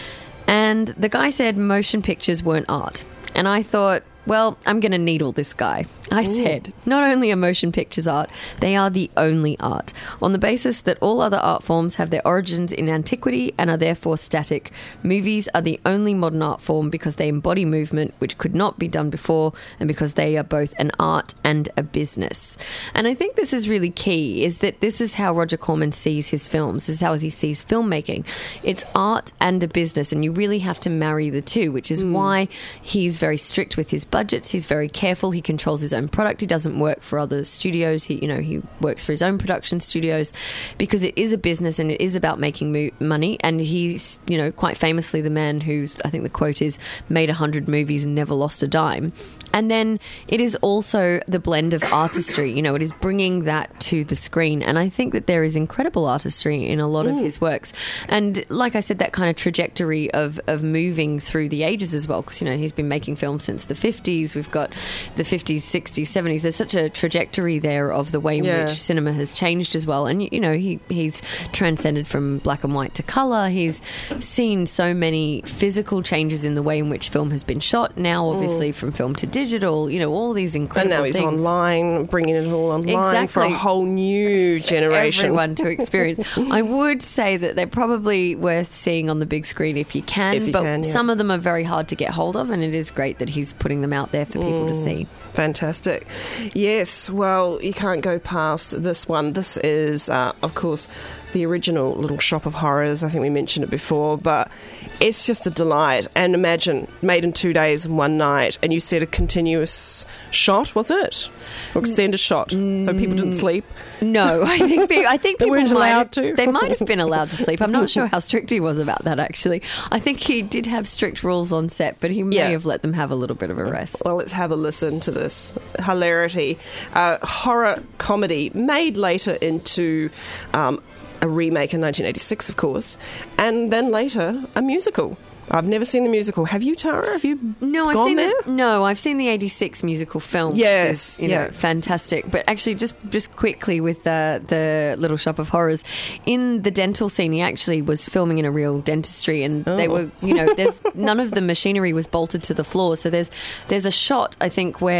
and the guy said motion pictures weren't art. And I thought, well, I'm going to needle this guy. I Ooh. said, not only are motion pictures art, they are the only art, on the basis that all other art forms have their origins in antiquity and are therefore static. Movies are the only modern art form because they embody movement which could not be done before, and because they are both an art and a business. And I think this is really key, is that this is how Roger Corman sees his films. This is how he sees filmmaking. It's art and a business, and you really have to marry the two, which is mm. why he's very strict with his budgets. He's very careful. He controls his own product. He doesn't work for other studios. He, you know, he works for his own production studios, because it is a business and it is about making mo- money. And he's, you know, quite famously the man who's, I think the quote is, made a hundred movies and never lost a dime. And then it is also the blend of artistry. You know, it is bringing that to the screen. And I think that there is incredible artistry in a lot Ooh. of his works. And like I said, that kind of trajectory of, of moving through the ages as well, because, you know, he's been making films since the fifties. We've got the fifties, sixties, seventies. There's such a trajectory there of the way in yeah. which cinema has changed as well. And, you know, he he's transcended from black and white to colour. He's seen so many physical changes in the way in which film has been shot. Now, obviously, mm. from film to digital. Digital, you know, all these incredible things. And now he's things. online, bringing it all online exactly. for a whole new generation. Everyone to experience. I would say that they're probably worth seeing on the big screen if you can, if you but can, yeah. some of them are very hard to get hold of, and it is great that he's putting them out there for people mm, to see. Fantastic. Yes, well, you can't go past this one. This is, uh, of course, the original Little Shop of Horrors. I think we mentioned it before, but it's just a delight. And imagine, made in two days and one night, and you said a continuous shot, was it? Or extended shot, so people didn't sleep? No, I think pe- I think they people weren't might allowed have, to. They might have been allowed to sleep. I'm not sure how strict he was about that, actually. I think he did have strict rules on set, but he may yeah. have let them have a little bit of a rest. Well, let's have a listen to this hilarity. Uh, horror comedy made later into um, a remake in nineteen eighty-six, of course, and then later a musical. I've never seen the musical. Have you, Tara? Have you no, I've gone seen there? The, no, I've seen the eighty-six musical film. Yes, which is, you yeah. know, fantastic. But actually, just just quickly with the the Little Shop of Horrors, in the dental scene, he actually was filming in a real dentistry, and oh. they were, you know, there's none of the machinery was bolted to the floor. So there's there's a shot, I think, where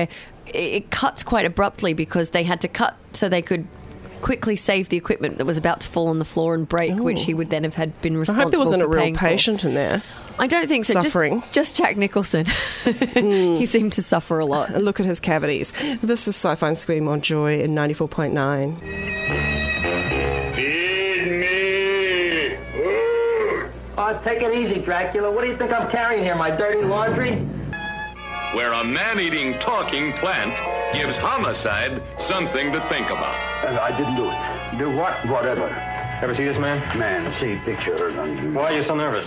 it cuts quite abruptly because they had to cut so they could quickly save the equipment that was about to fall on the floor and break, Ooh. which he would then have had been I responsible hope there wasn't for a real paying patient for. in there. I don't think so. Suffering. Just, just Jack Nicholson. mm. He seemed to suffer a lot. Look at his cavities. This is Sci-Fi and Scream on Joy in ninety-four point nine. Oh, take it easy, Dracula. What do you think I'm carrying here, my dirty laundry? Where a man-eating, talking plant gives homicide something to think about. Uh, I didn't do it. Do what? Whatever. Ever see this man? Man, see picture. Why are you so nervous?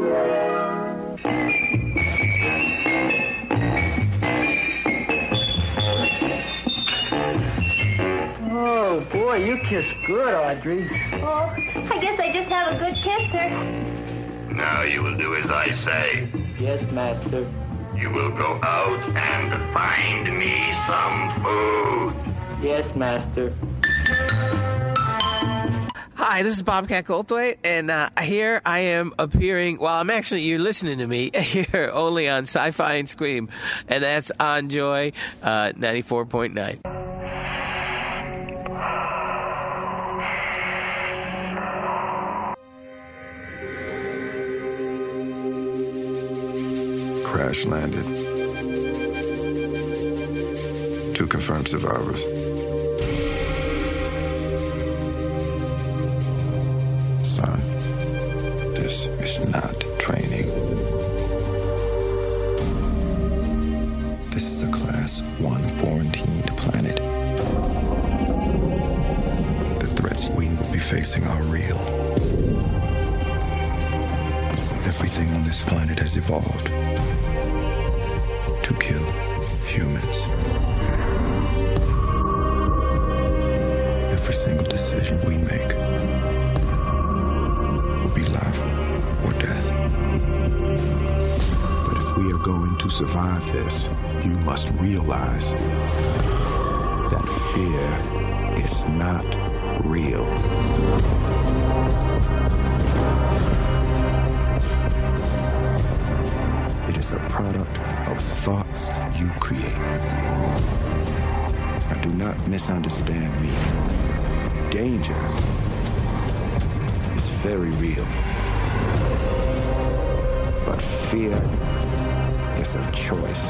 Oh, boy, you kiss good, Audrey. Oh, I guess I just have a good kisser. Now you will do as I say. Yes, master. You will go out and find me some food. Yes, master. Hi, this is Bobcat Goldthwait, and uh, here I am appearing, well, I'm actually, you're listening to me here only on Sci-Fi and Scream, and that's on Joy uh, ninety-four point nine. Crash landed. Two confirmed survivors. Son, this is not training. This is a Class one quarantined planet. The threats we will be facing are real. Everything on this planet has evolved to kill humans. Every single decision we make will be life or death. But if we are going to survive this, you must realize that fear is not real. It is a product of thoughts you create. Now, do not misunderstand me. Danger is very real. But fear is a choice.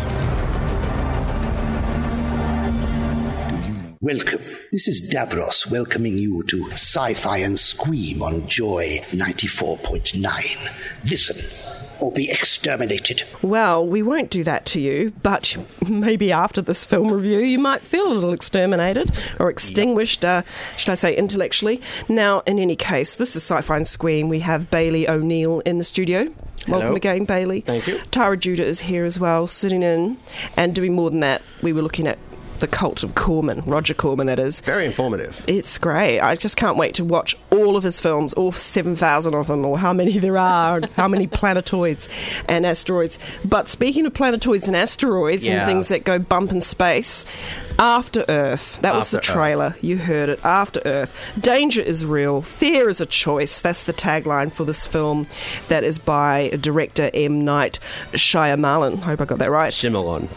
Welcome. This is Davros welcoming you to Sci-Fi and Scream on Joy ninety-four point nine. Listen, or be exterminated. Well, we won't do that to you, but maybe after this film review you might feel a little exterminated or extinguished, yep. uh, should I say intellectually. Now, in any case, this is Sci-Fi and Scream. We have Bailey O'Neill in the studio. Hello. Welcome again, Bailey. Thank you. Tara Judah is here as well, sitting in. And doing more than that, we were looking at The Cult of Corman, Roger Corman, that is. Very informative. It's great. I just can't wait to watch all of his films, all seven thousand of them, or how many there are, and how many planetoids and asteroids. But speaking of planetoids and asteroids yeah. and things that go bump in space, After Earth, that was After the trailer. Earth. You heard it. After Earth. Danger is real. Fear is a choice. That's the tagline for this film that is by director M. Night Shyamalan. Hope I got that right. Shyamalan.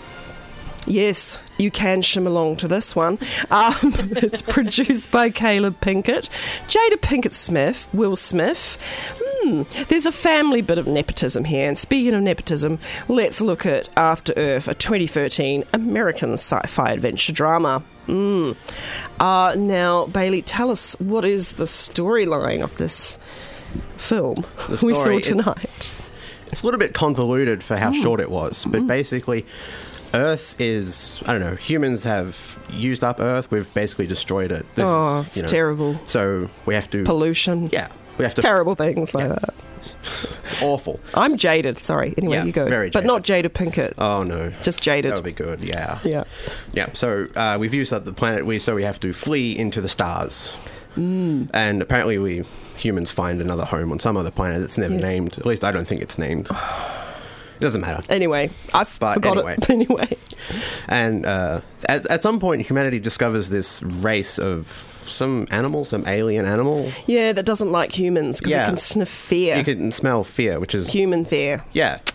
Yes, you can shim along to this one. Um, it's produced by Caleb Pinkett, Jada Pinkett Smith, Will Smith. Hmm, there's a family bit of nepotism here. And speaking of nepotism, let's look at After Earth, a twenty thirteen American sci-fi adventure drama. Mm. Uh, now, Bailey, tell us, what is the storyline of this film The we saw story, tonight? It's, it's a little bit convoluted for how Mm. short it was, but Mm. basically Earth is, I don't know, humans have used up Earth. We've basically destroyed it. This oh, is, it's you know, terrible. So we have to... Pollution. Yeah. We have to... Terrible things like yeah. that. It's awful. I'm jaded, sorry. Anyway, Yeah, you go. very But jaded. not Jada Pinkett. Oh, no. Just jaded. That would be good, yeah. Yeah. Yeah, so uh, we've used up the planet, we so we have to flee into the stars. Mm. And apparently we, humans, find another home on some other planet that's never Yes. named. At least I don't think it's named. It doesn't matter. Anyway, I But forgot anyway. it. Anyway. And uh, at, at some point, humanity discovers this race of some animal, some alien animal. Yeah, that doesn't like humans because Yeah. it can sniff fear. You can smell fear, which is... Human fear. Yeah.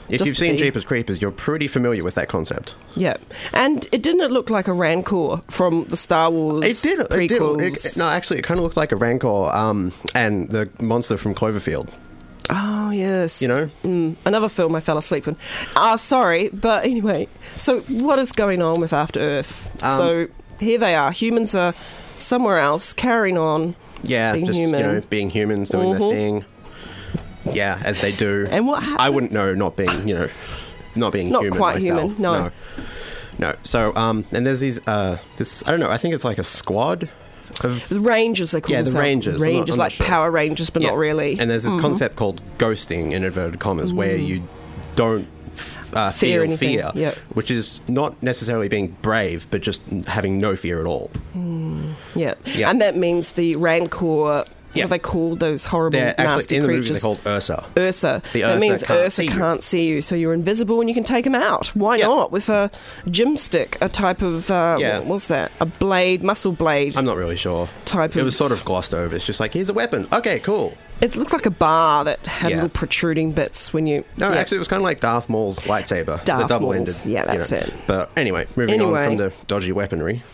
If Just you've seen be- Jeepers Creepers, you're pretty familiar with that concept. Yeah, and it didn't it look like a Rancor from the Star Wars It did. It did. prequels? It, no, actually, it kind of looked like a Rancor um, and the monster from Cloverfield. Oh, yes. You know? Mm, another film I fell asleep in. Ah, sorry, but anyway. So what is going on with After Earth? Um, so here they are. Humans are somewhere else, carrying on, Yeah, being just human. you know, being humans, doing Mhm. their thing. Yeah, as they do. And what I happens? wouldn't know, not being, you know, not being Not human quite myself. human, no. no. No. So, um, and there's these, uh, this, I don't know, I think it's like a squad of... The Rangers, they call Yeah, the themselves. Rangers. I'm not- Rangers, I'm not like sure. Power Rangers, but Yeah. not really. And there's this Mhm. concept called ghosting, in inverted commas, where Mm. you don't uh, Fear feel anything, fear, yep. which is not necessarily being brave, but just having no fear at all. Mm, yeah. Yeah. And that means the Rancor... Yeah. What are they called? Those horrible, They're actually, nasty in the movie, creatures. they're called Ursa. Ursa. The that Ursa means can't Ursa see you. can't see you, so you're invisible and you can take them out. Why not? With a gym stick, a type of uh, Yeah. what was that? A blade, muscle blade. I'm not really sure. Type It of- was sort of glossed over. It's just like, here's a weapon. Okay, cool. It looked like a bar that had Yeah. little protruding bits when you. No, yeah. actually, it was kind of like Darth Maul's lightsaber, Darth the double-ended. Maul's, yeah, you that's know. it. But anyway, moving Anyway. on from the dodgy weaponry.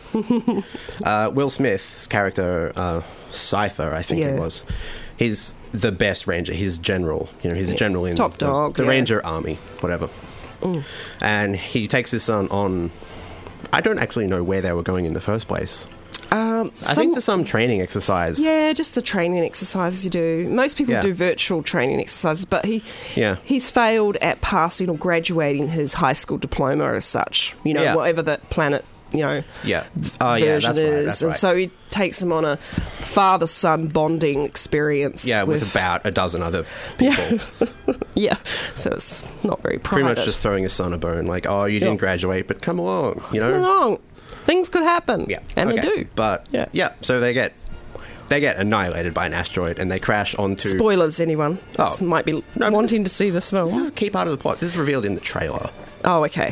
uh, Will Smith's character, uh, Cypher, I think Yeah. it was. He's the best ranger. He's general. You know, he's a general in Top the, dog, the yeah. Ranger Army, whatever. Mm. And he takes his son on. I don't actually know where they were going in the first place. Um, I some- think to some training exercise. Yeah, just the training exercises you do. Most people Yeah. do virtual training exercises, but he Yeah. he's failed at passing or graduating his high school diploma as such. You know, Yeah. whatever that planet, you know, Yeah. Oh, yeah, version that's right. is. That's and right. so he takes him on a father-son bonding experience. Yeah, with, about a dozen other people. Yeah, so it's not very Pretty private. much just throwing his son a bone, like, oh, you didn't Yeah. graduate, but come along, you know? Come along. Things could happen. Yeah, and okay. they do. But Yeah. yeah, so they get they get annihilated by an asteroid, and they crash onto. Spoilers, anyone? Oh. This might be No, but wanting to see this film. This is a key part of the plot. This is revealed in the trailer. Oh, okay.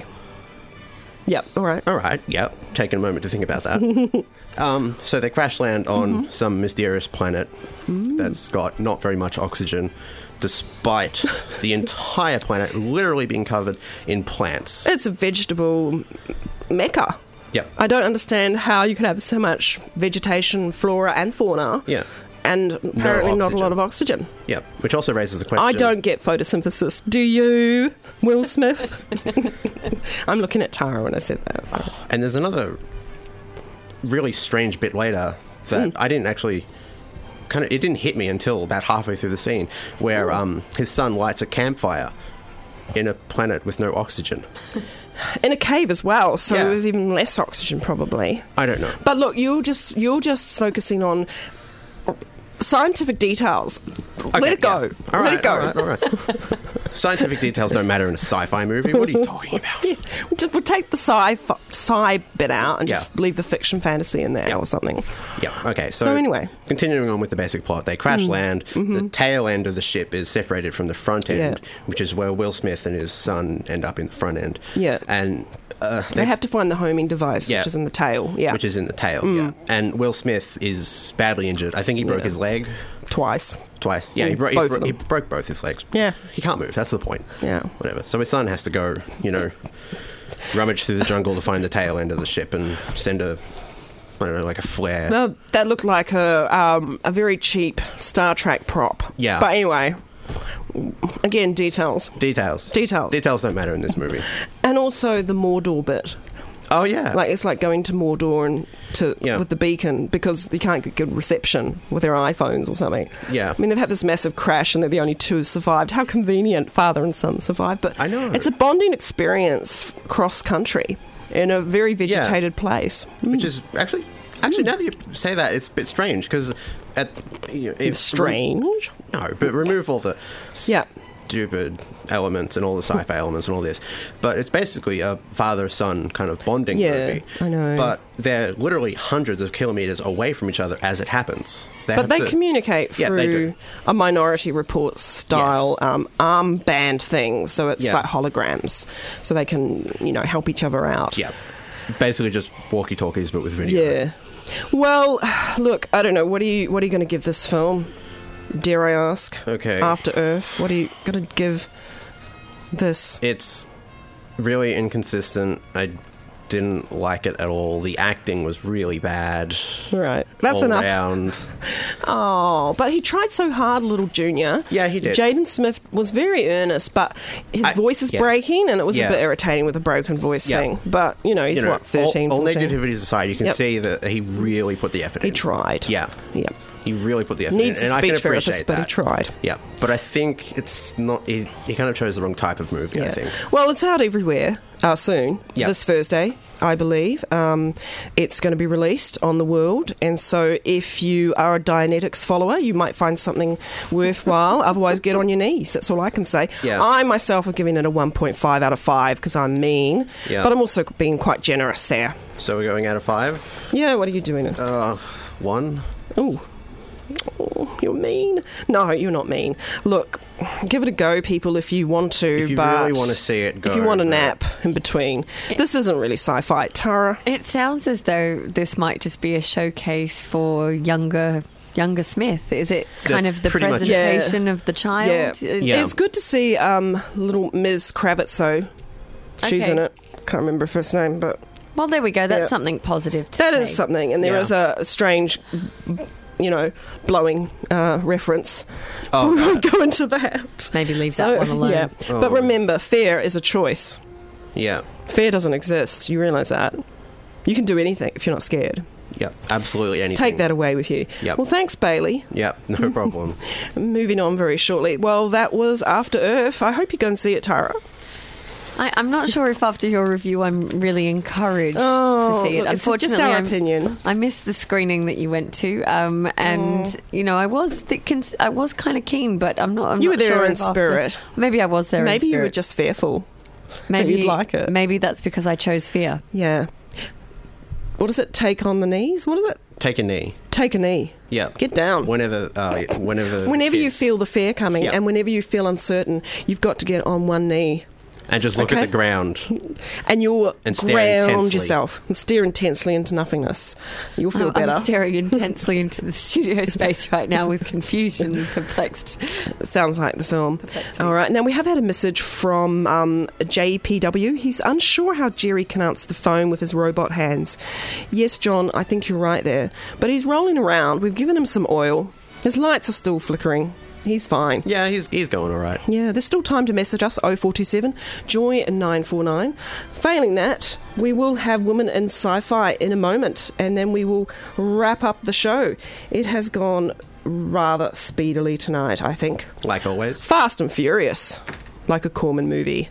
Yep. All right. All right. Yep. Taking a moment to think about that. um, so they crash land on Mm-hmm. some mysterious planet Mm. that's got not very much oxygen, despite the entire planet literally being covered in plants. It's a vegetable mecca. Yep. I don't understand how you could have so much vegetation, flora, and fauna, Yeah. and apparently not a lot of oxygen. Yep. Which also raises the question. I don't get photosynthesis. Do you, Will Smith? I'm looking at Tara when I said that. so. And there's another really strange bit later that Hmm. I didn't actually kind of it didn't hit me until about halfway through the scene where um, his son lights a campfire in a planet with no oxygen. In a cave as well, so Yeah. there's even less oxygen probably. I don't know. But look, you're just you're just focusing on scientific details. Let Okay, it go. yeah. All Let right, it go. all right, all right. Scientific details don't matter in a sci-fi movie. What are you talking about? Yeah, we'll, just, we'll take the sci sci bit out and Yeah. just leave the fiction fantasy in there or something. Yeah, okay. So, So anyway. continuing on with the basic plot, they crash Mm. land. The tail end of the ship is separated from the front end, which is where Will Smith and his son end up in the front end. Yeah. And uh, They have to find the homing device, Yeah. which is in the tail. Yeah, which is in the tail, Mm. yeah. And Will Smith is badly injured. I think he broke Yeah. his leg. Twice. Twice. Yeah, he, Mm, bro- he, both bro- of he them. broke both his legs. Yeah. He can't move. That's the point. Yeah. Whatever. So his son has to go, you know, rummage through the jungle to find the tail end of the ship and send a, I don't know, like a flare. No, that looked like a um, a very cheap Star Trek prop. Yeah. But anyway, again, details. Details. Details. Details don't matter in this movie. And also the Mordor bit. Oh, yeah. Like it's like going to Mordor and to Yeah. with the beacon because you can't get good reception with their iPhones or something. Yeah. I mean, they've had this massive crash and they're the only two who survived. How convenient, father and son survived. But I know. it's a bonding experience cross country in a very vegetated place. Which is actually, actually, now that you say that, it's a bit strange because at you know, if- Strange? No, but remove all the Yeah. stupid elements and all the sci-fi elements and all this, but it's basically a father-son kind of bonding Yeah, movie. I know. But they're literally hundreds of kilometers away from each other as it happens. They But have they to- communicate Yeah, they through do. a Minority Report style um, armband thing, so it's Yeah. like holograms, so they can you know help each other out. Yeah, basically just walkie-talkies, but with video. Yeah. Well, look, I don't know. What are you What are you going to give this film? Dare I ask? Okay. After Earth, what are you going to give? this? It's really inconsistent. I didn't like it at all. The acting was really bad. Right. That's all enough. Around. Oh, but he tried so hard, little Junior. Yeah, he did. Jaden Smith was very earnest, but his I- voice is yeah. breaking, and it was Yeah. a bit irritating with the broken voice Yeah. thing. But, you know, he's You know, what, thirteen, all, all fourteen? negativity aside, you can Yep. see that he really put the effort in. He tried. Yeah. Yeah. He really put the effort Needs in. a And I can speech therapist, appreciate but he that. tried. Yeah. But I think it's not... He, he kind of chose the wrong type of movie, I think. Well, it's out everywhere uh, soon, Yep. this Thursday, I believe. Um, it's going to be released on the world, and so if you are a Dianetics follower, you might find something worthwhile. Otherwise, get on your knees. That's all I can say. Yeah. I myself have given it a one point five out of five because I'm mean, Yeah. but I'm also being quite generous there. So we're going out of five? Yeah, what are you doing? Uh, one. Ooh. Oh, you're mean. No, you're not mean. Look, give it a go, people, if you want to. If you but really want to see it, go. if you want a but- nap in between. This isn't really sci-fi, Tara. It sounds as though this might just be a showcase for younger younger Smith. Is it kind That's of the pretty much it. presentation Yeah. of the child? Yeah. Uh, It's good to see um, little Miz Kravitz, though. She's Okay. in it. Can't remember her first name, but... Well, there we go. That's Yeah. something positive to That say. is something, and there Yeah. is a strange, you know, blowing uh, reference. Oh, we won't go into that. Maybe leave that one alone. Yeah, Oh. but remember, fear is a choice. Yeah. Fear doesn't exist. You realise that. You can do anything if you're not scared. Yep. Absolutely anything. Take that away with you. Yep. Well, thanks, Bailey. Yep. No problem. Moving on very shortly. Well, that was After Earth. I hope you go and see it, Tara. I, I'm not sure if after your review I'm really encouraged Oh, to see it. look, it's just Unfortunately, our I'm- opinion. I missed the screening that you went to, um, and Oh. you know I was th- cons- I was kind of keen, but I'm not. I'm You not were there sure in if after- spirit. maybe I was there. in Maybe you spirit. were just fearful. Maybe you'd like it. Maybe that's because I chose fear. Yeah. What is it? Take on the knees? What is it? Take a knee. Take a knee. Yeah. Get down. Whenever, uh, whenever, Whenever you kids- feel the fear coming Yeah. and whenever you feel uncertain, you've got to get on one knee. and just look Okay. at the ground. And you'll And stare ground intensely. yourself and stare intensely into nothingness. You'll feel I'm, better. I'm staring intensely into the studio space right now with confusion and perplexed. Sounds like the film. All right. Now, we have had a message from um, J P W. He's unsure how Jerry can answer the phone with his robot hands. Yes, John, I think you're right there. But he's rolling around. We've given him some oil. His lights are still flickering. He's fine. Yeah, he's he's going all right. Yeah, there's still time to message us, oh four two seven, joy nine four nine. Failing that, we will have Women in Sci-Fi in a moment, and then we will wrap up the show. It has gone rather speedily tonight, I think. Like always. Fast and Furious, like a Corman movie.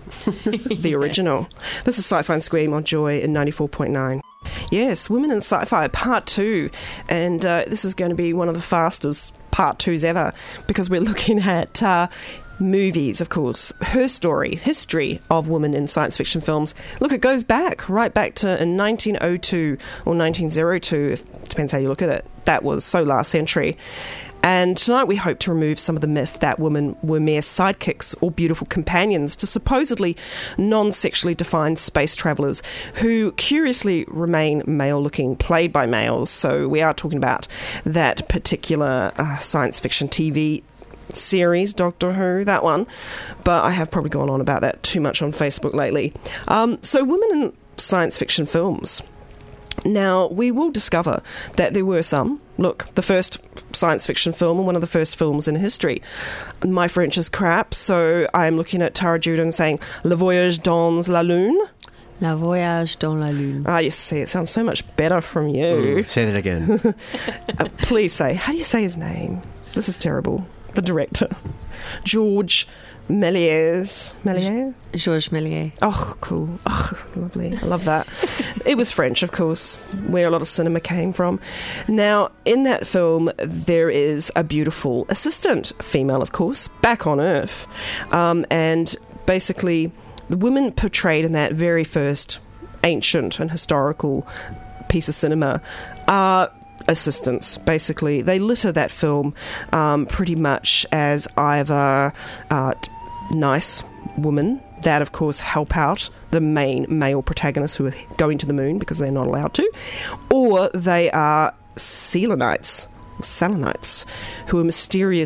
The original. This is Sci-Fi and Scream on Joy in ninety-four point nine. Yes, Women in Sci-Fi Part two, and uh, this is going to be one of the fastest Part twos ever, because we're looking at uh, movies, of course, her story, history of women in science fiction films. Look, it goes back, right back to in nineteen oh two or nineteen oh two, if, depends how you look at it. That was so last century. And tonight we hope to remove some of the myth that women were mere sidekicks or beautiful companions to supposedly non-sexually defined space travellers who curiously remain male-looking, played by males. So we are talking about that particular uh, science fiction T V series, Doctor Who, that one. But I have probably gone on about that too much on Facebook lately. Um, so women in science fiction films. Now, we will discover that there were some. Look, the first science fiction film and one of the first films in history. My French is crap, so I'm looking at Tara Judah and saying Le Voyage dans la Lune. La Voyage dans la Lune. Ah, you see, it sounds so much better from you. Ooh, say that again. uh, please say, how do you say his name? This is terrible. The director. Georges Méliès. Méliès? Georges Méliès. Oh, cool. Oh, lovely. I love that. It was French, of course, where a lot of cinema came from. Now, in that film, there is a beautiful assistant, female, of course, back on Earth. Um, and basically, the women portrayed in that very first ancient and historical piece of cinema are assistants, basically. They litter that film um, pretty much as either uh, nice women that, of course, help out the main male protagonists who are going to the moon because they're not allowed to, or they are Selenites, Selenites, who are mysterious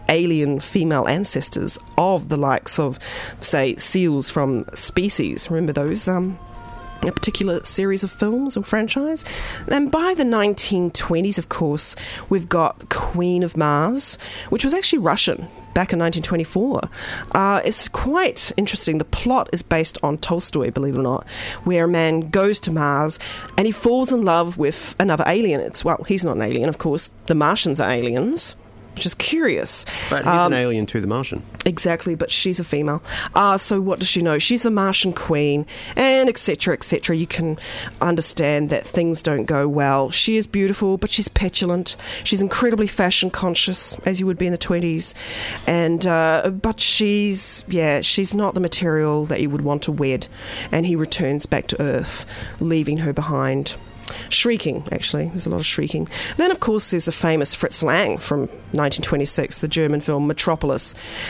alien female ancestors of the likes of, say, seals from Species. Remember those? Um, a particular series of films or franchise. And by the nineteen twenties, of course, we've got Queen of Mars, which was actually Russian back in nineteen twenty-four. Uh, it's quite interesting. The plot is based on Tolstoy, believe it or not, where a man goes to Mars and he falls in love with another alien. It's, well, he's not an alien, of course. The Martians are aliens, which is curious. But he's um, an alien to the Martian. Exactly, but she's a female. Uh, so what does she know? She's a Martian queen, and et cetera, et cetera. You can understand that things don't go well. She is beautiful, but she's petulant. She's incredibly fashion conscious, as you would be in the twenties. And uh, but she's, yeah, she's not the material that you would want to wed. And he returns back to Earth, leaving her behind. Shrieking, actually. There's a lot of shrieking. Then, of course, there's the famous Fritz Lang from nineteen twenty-six, the German film Metropolis.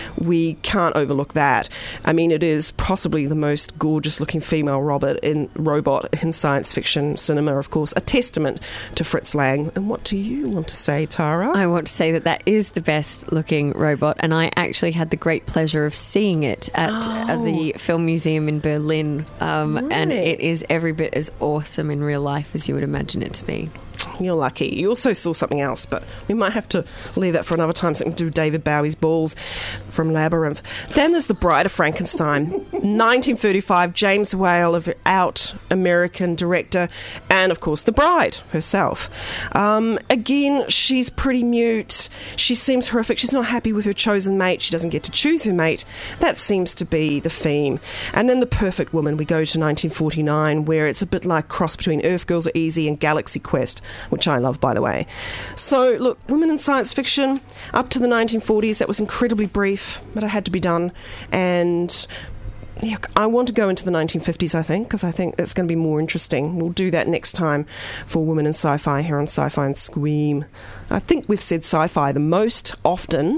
We can't overlook that. I mean, it is possibly the most gorgeous-looking female robot in, robot in science fiction cinema, of course, a testament to Fritz Lang. And what do you want to say, Tara? I want to say that that is the best-looking robot, and I actually had the great pleasure of seeing it at, oh. at the Film Museum in Berlin, um, really? and it is every bit as awesome in real life as you would imagine it to be. You're lucky. You also saw something else, but we might have to leave that for another time, something to do with David Bowie's balls from Labyrinth. Then there's The Bride of Frankenstein, nineteen thirty-five, James Whale, of out American director, and of course the bride herself. Um, again, she's pretty mute. She seems horrific. She's not happy with her chosen mate. She doesn't get to choose her mate. That seems to be the theme. And then The Perfect Woman, we go to nineteen forty-nine, where it's a bit like cross between Earth Girls Are Easy and Galaxy Quest, which I love, by the way. So, look, women in science fiction, up to the nineteen forties, that was incredibly brief, but it had to be done. And yeah, I want to go into the nineteen fifties, I think, because I think that's going to be more interesting. We'll do that next time for Women in Sci-Fi here on Sci-Fi and Scream. I think we've said sci-fi the most often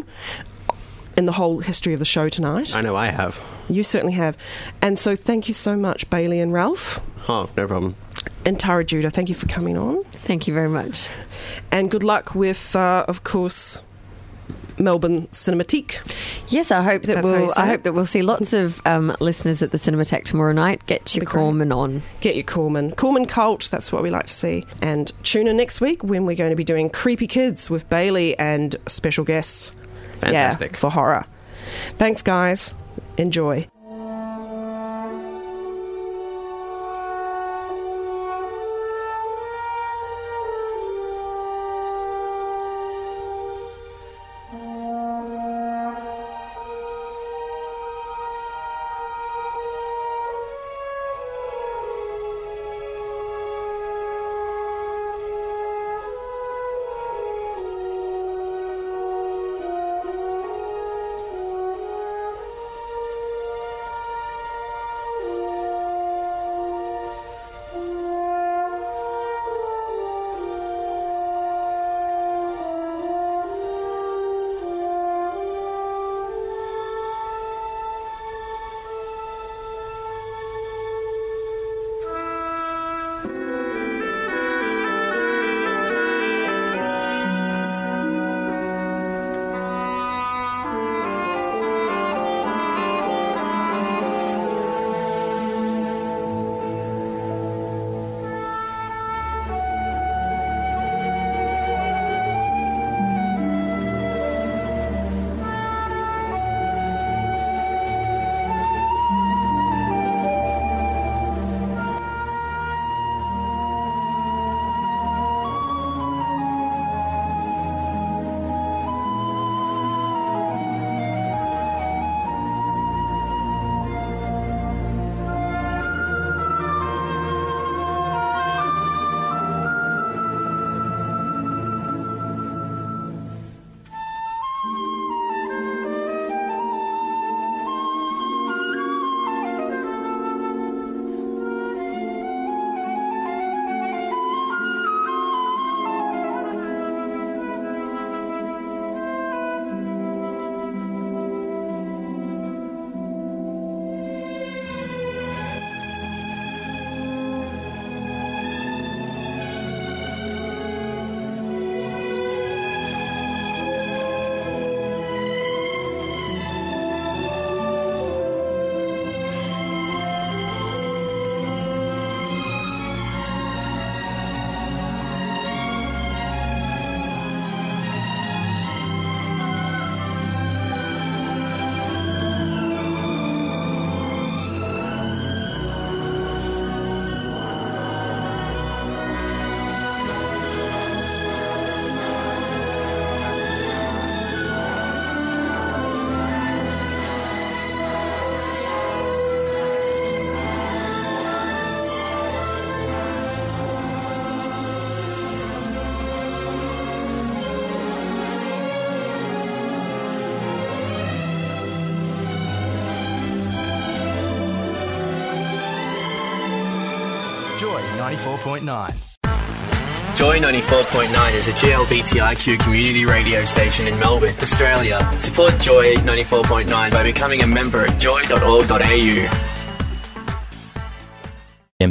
in the whole history of the show tonight. I know I have. You certainly have. And so thank you so much, Bailey and Ralph. Oh, no problem. And Tara Judah, thank you for coming on. Thank you very much. And good luck with, uh, of course, Melbourne Cinematheque. Yes, I hope that we'll. I hope that we'll see lots of um, listeners at the Cinematheque tomorrow night. Get your Corman on. Get your Corman. Corman cult. That's what we like to see. And tune in next week when we're going to be doing Creepy Kids with Bailey and special guests. Fantastic. Yeah, for horror. Thanks, guys. Enjoy. ninety-four point nine. Joy ninety-four point nine is a G L B T I Q community radio station in Melbourne, Australia. Support Joy ninety-four point nine by becoming a member at joy dot org dot a u.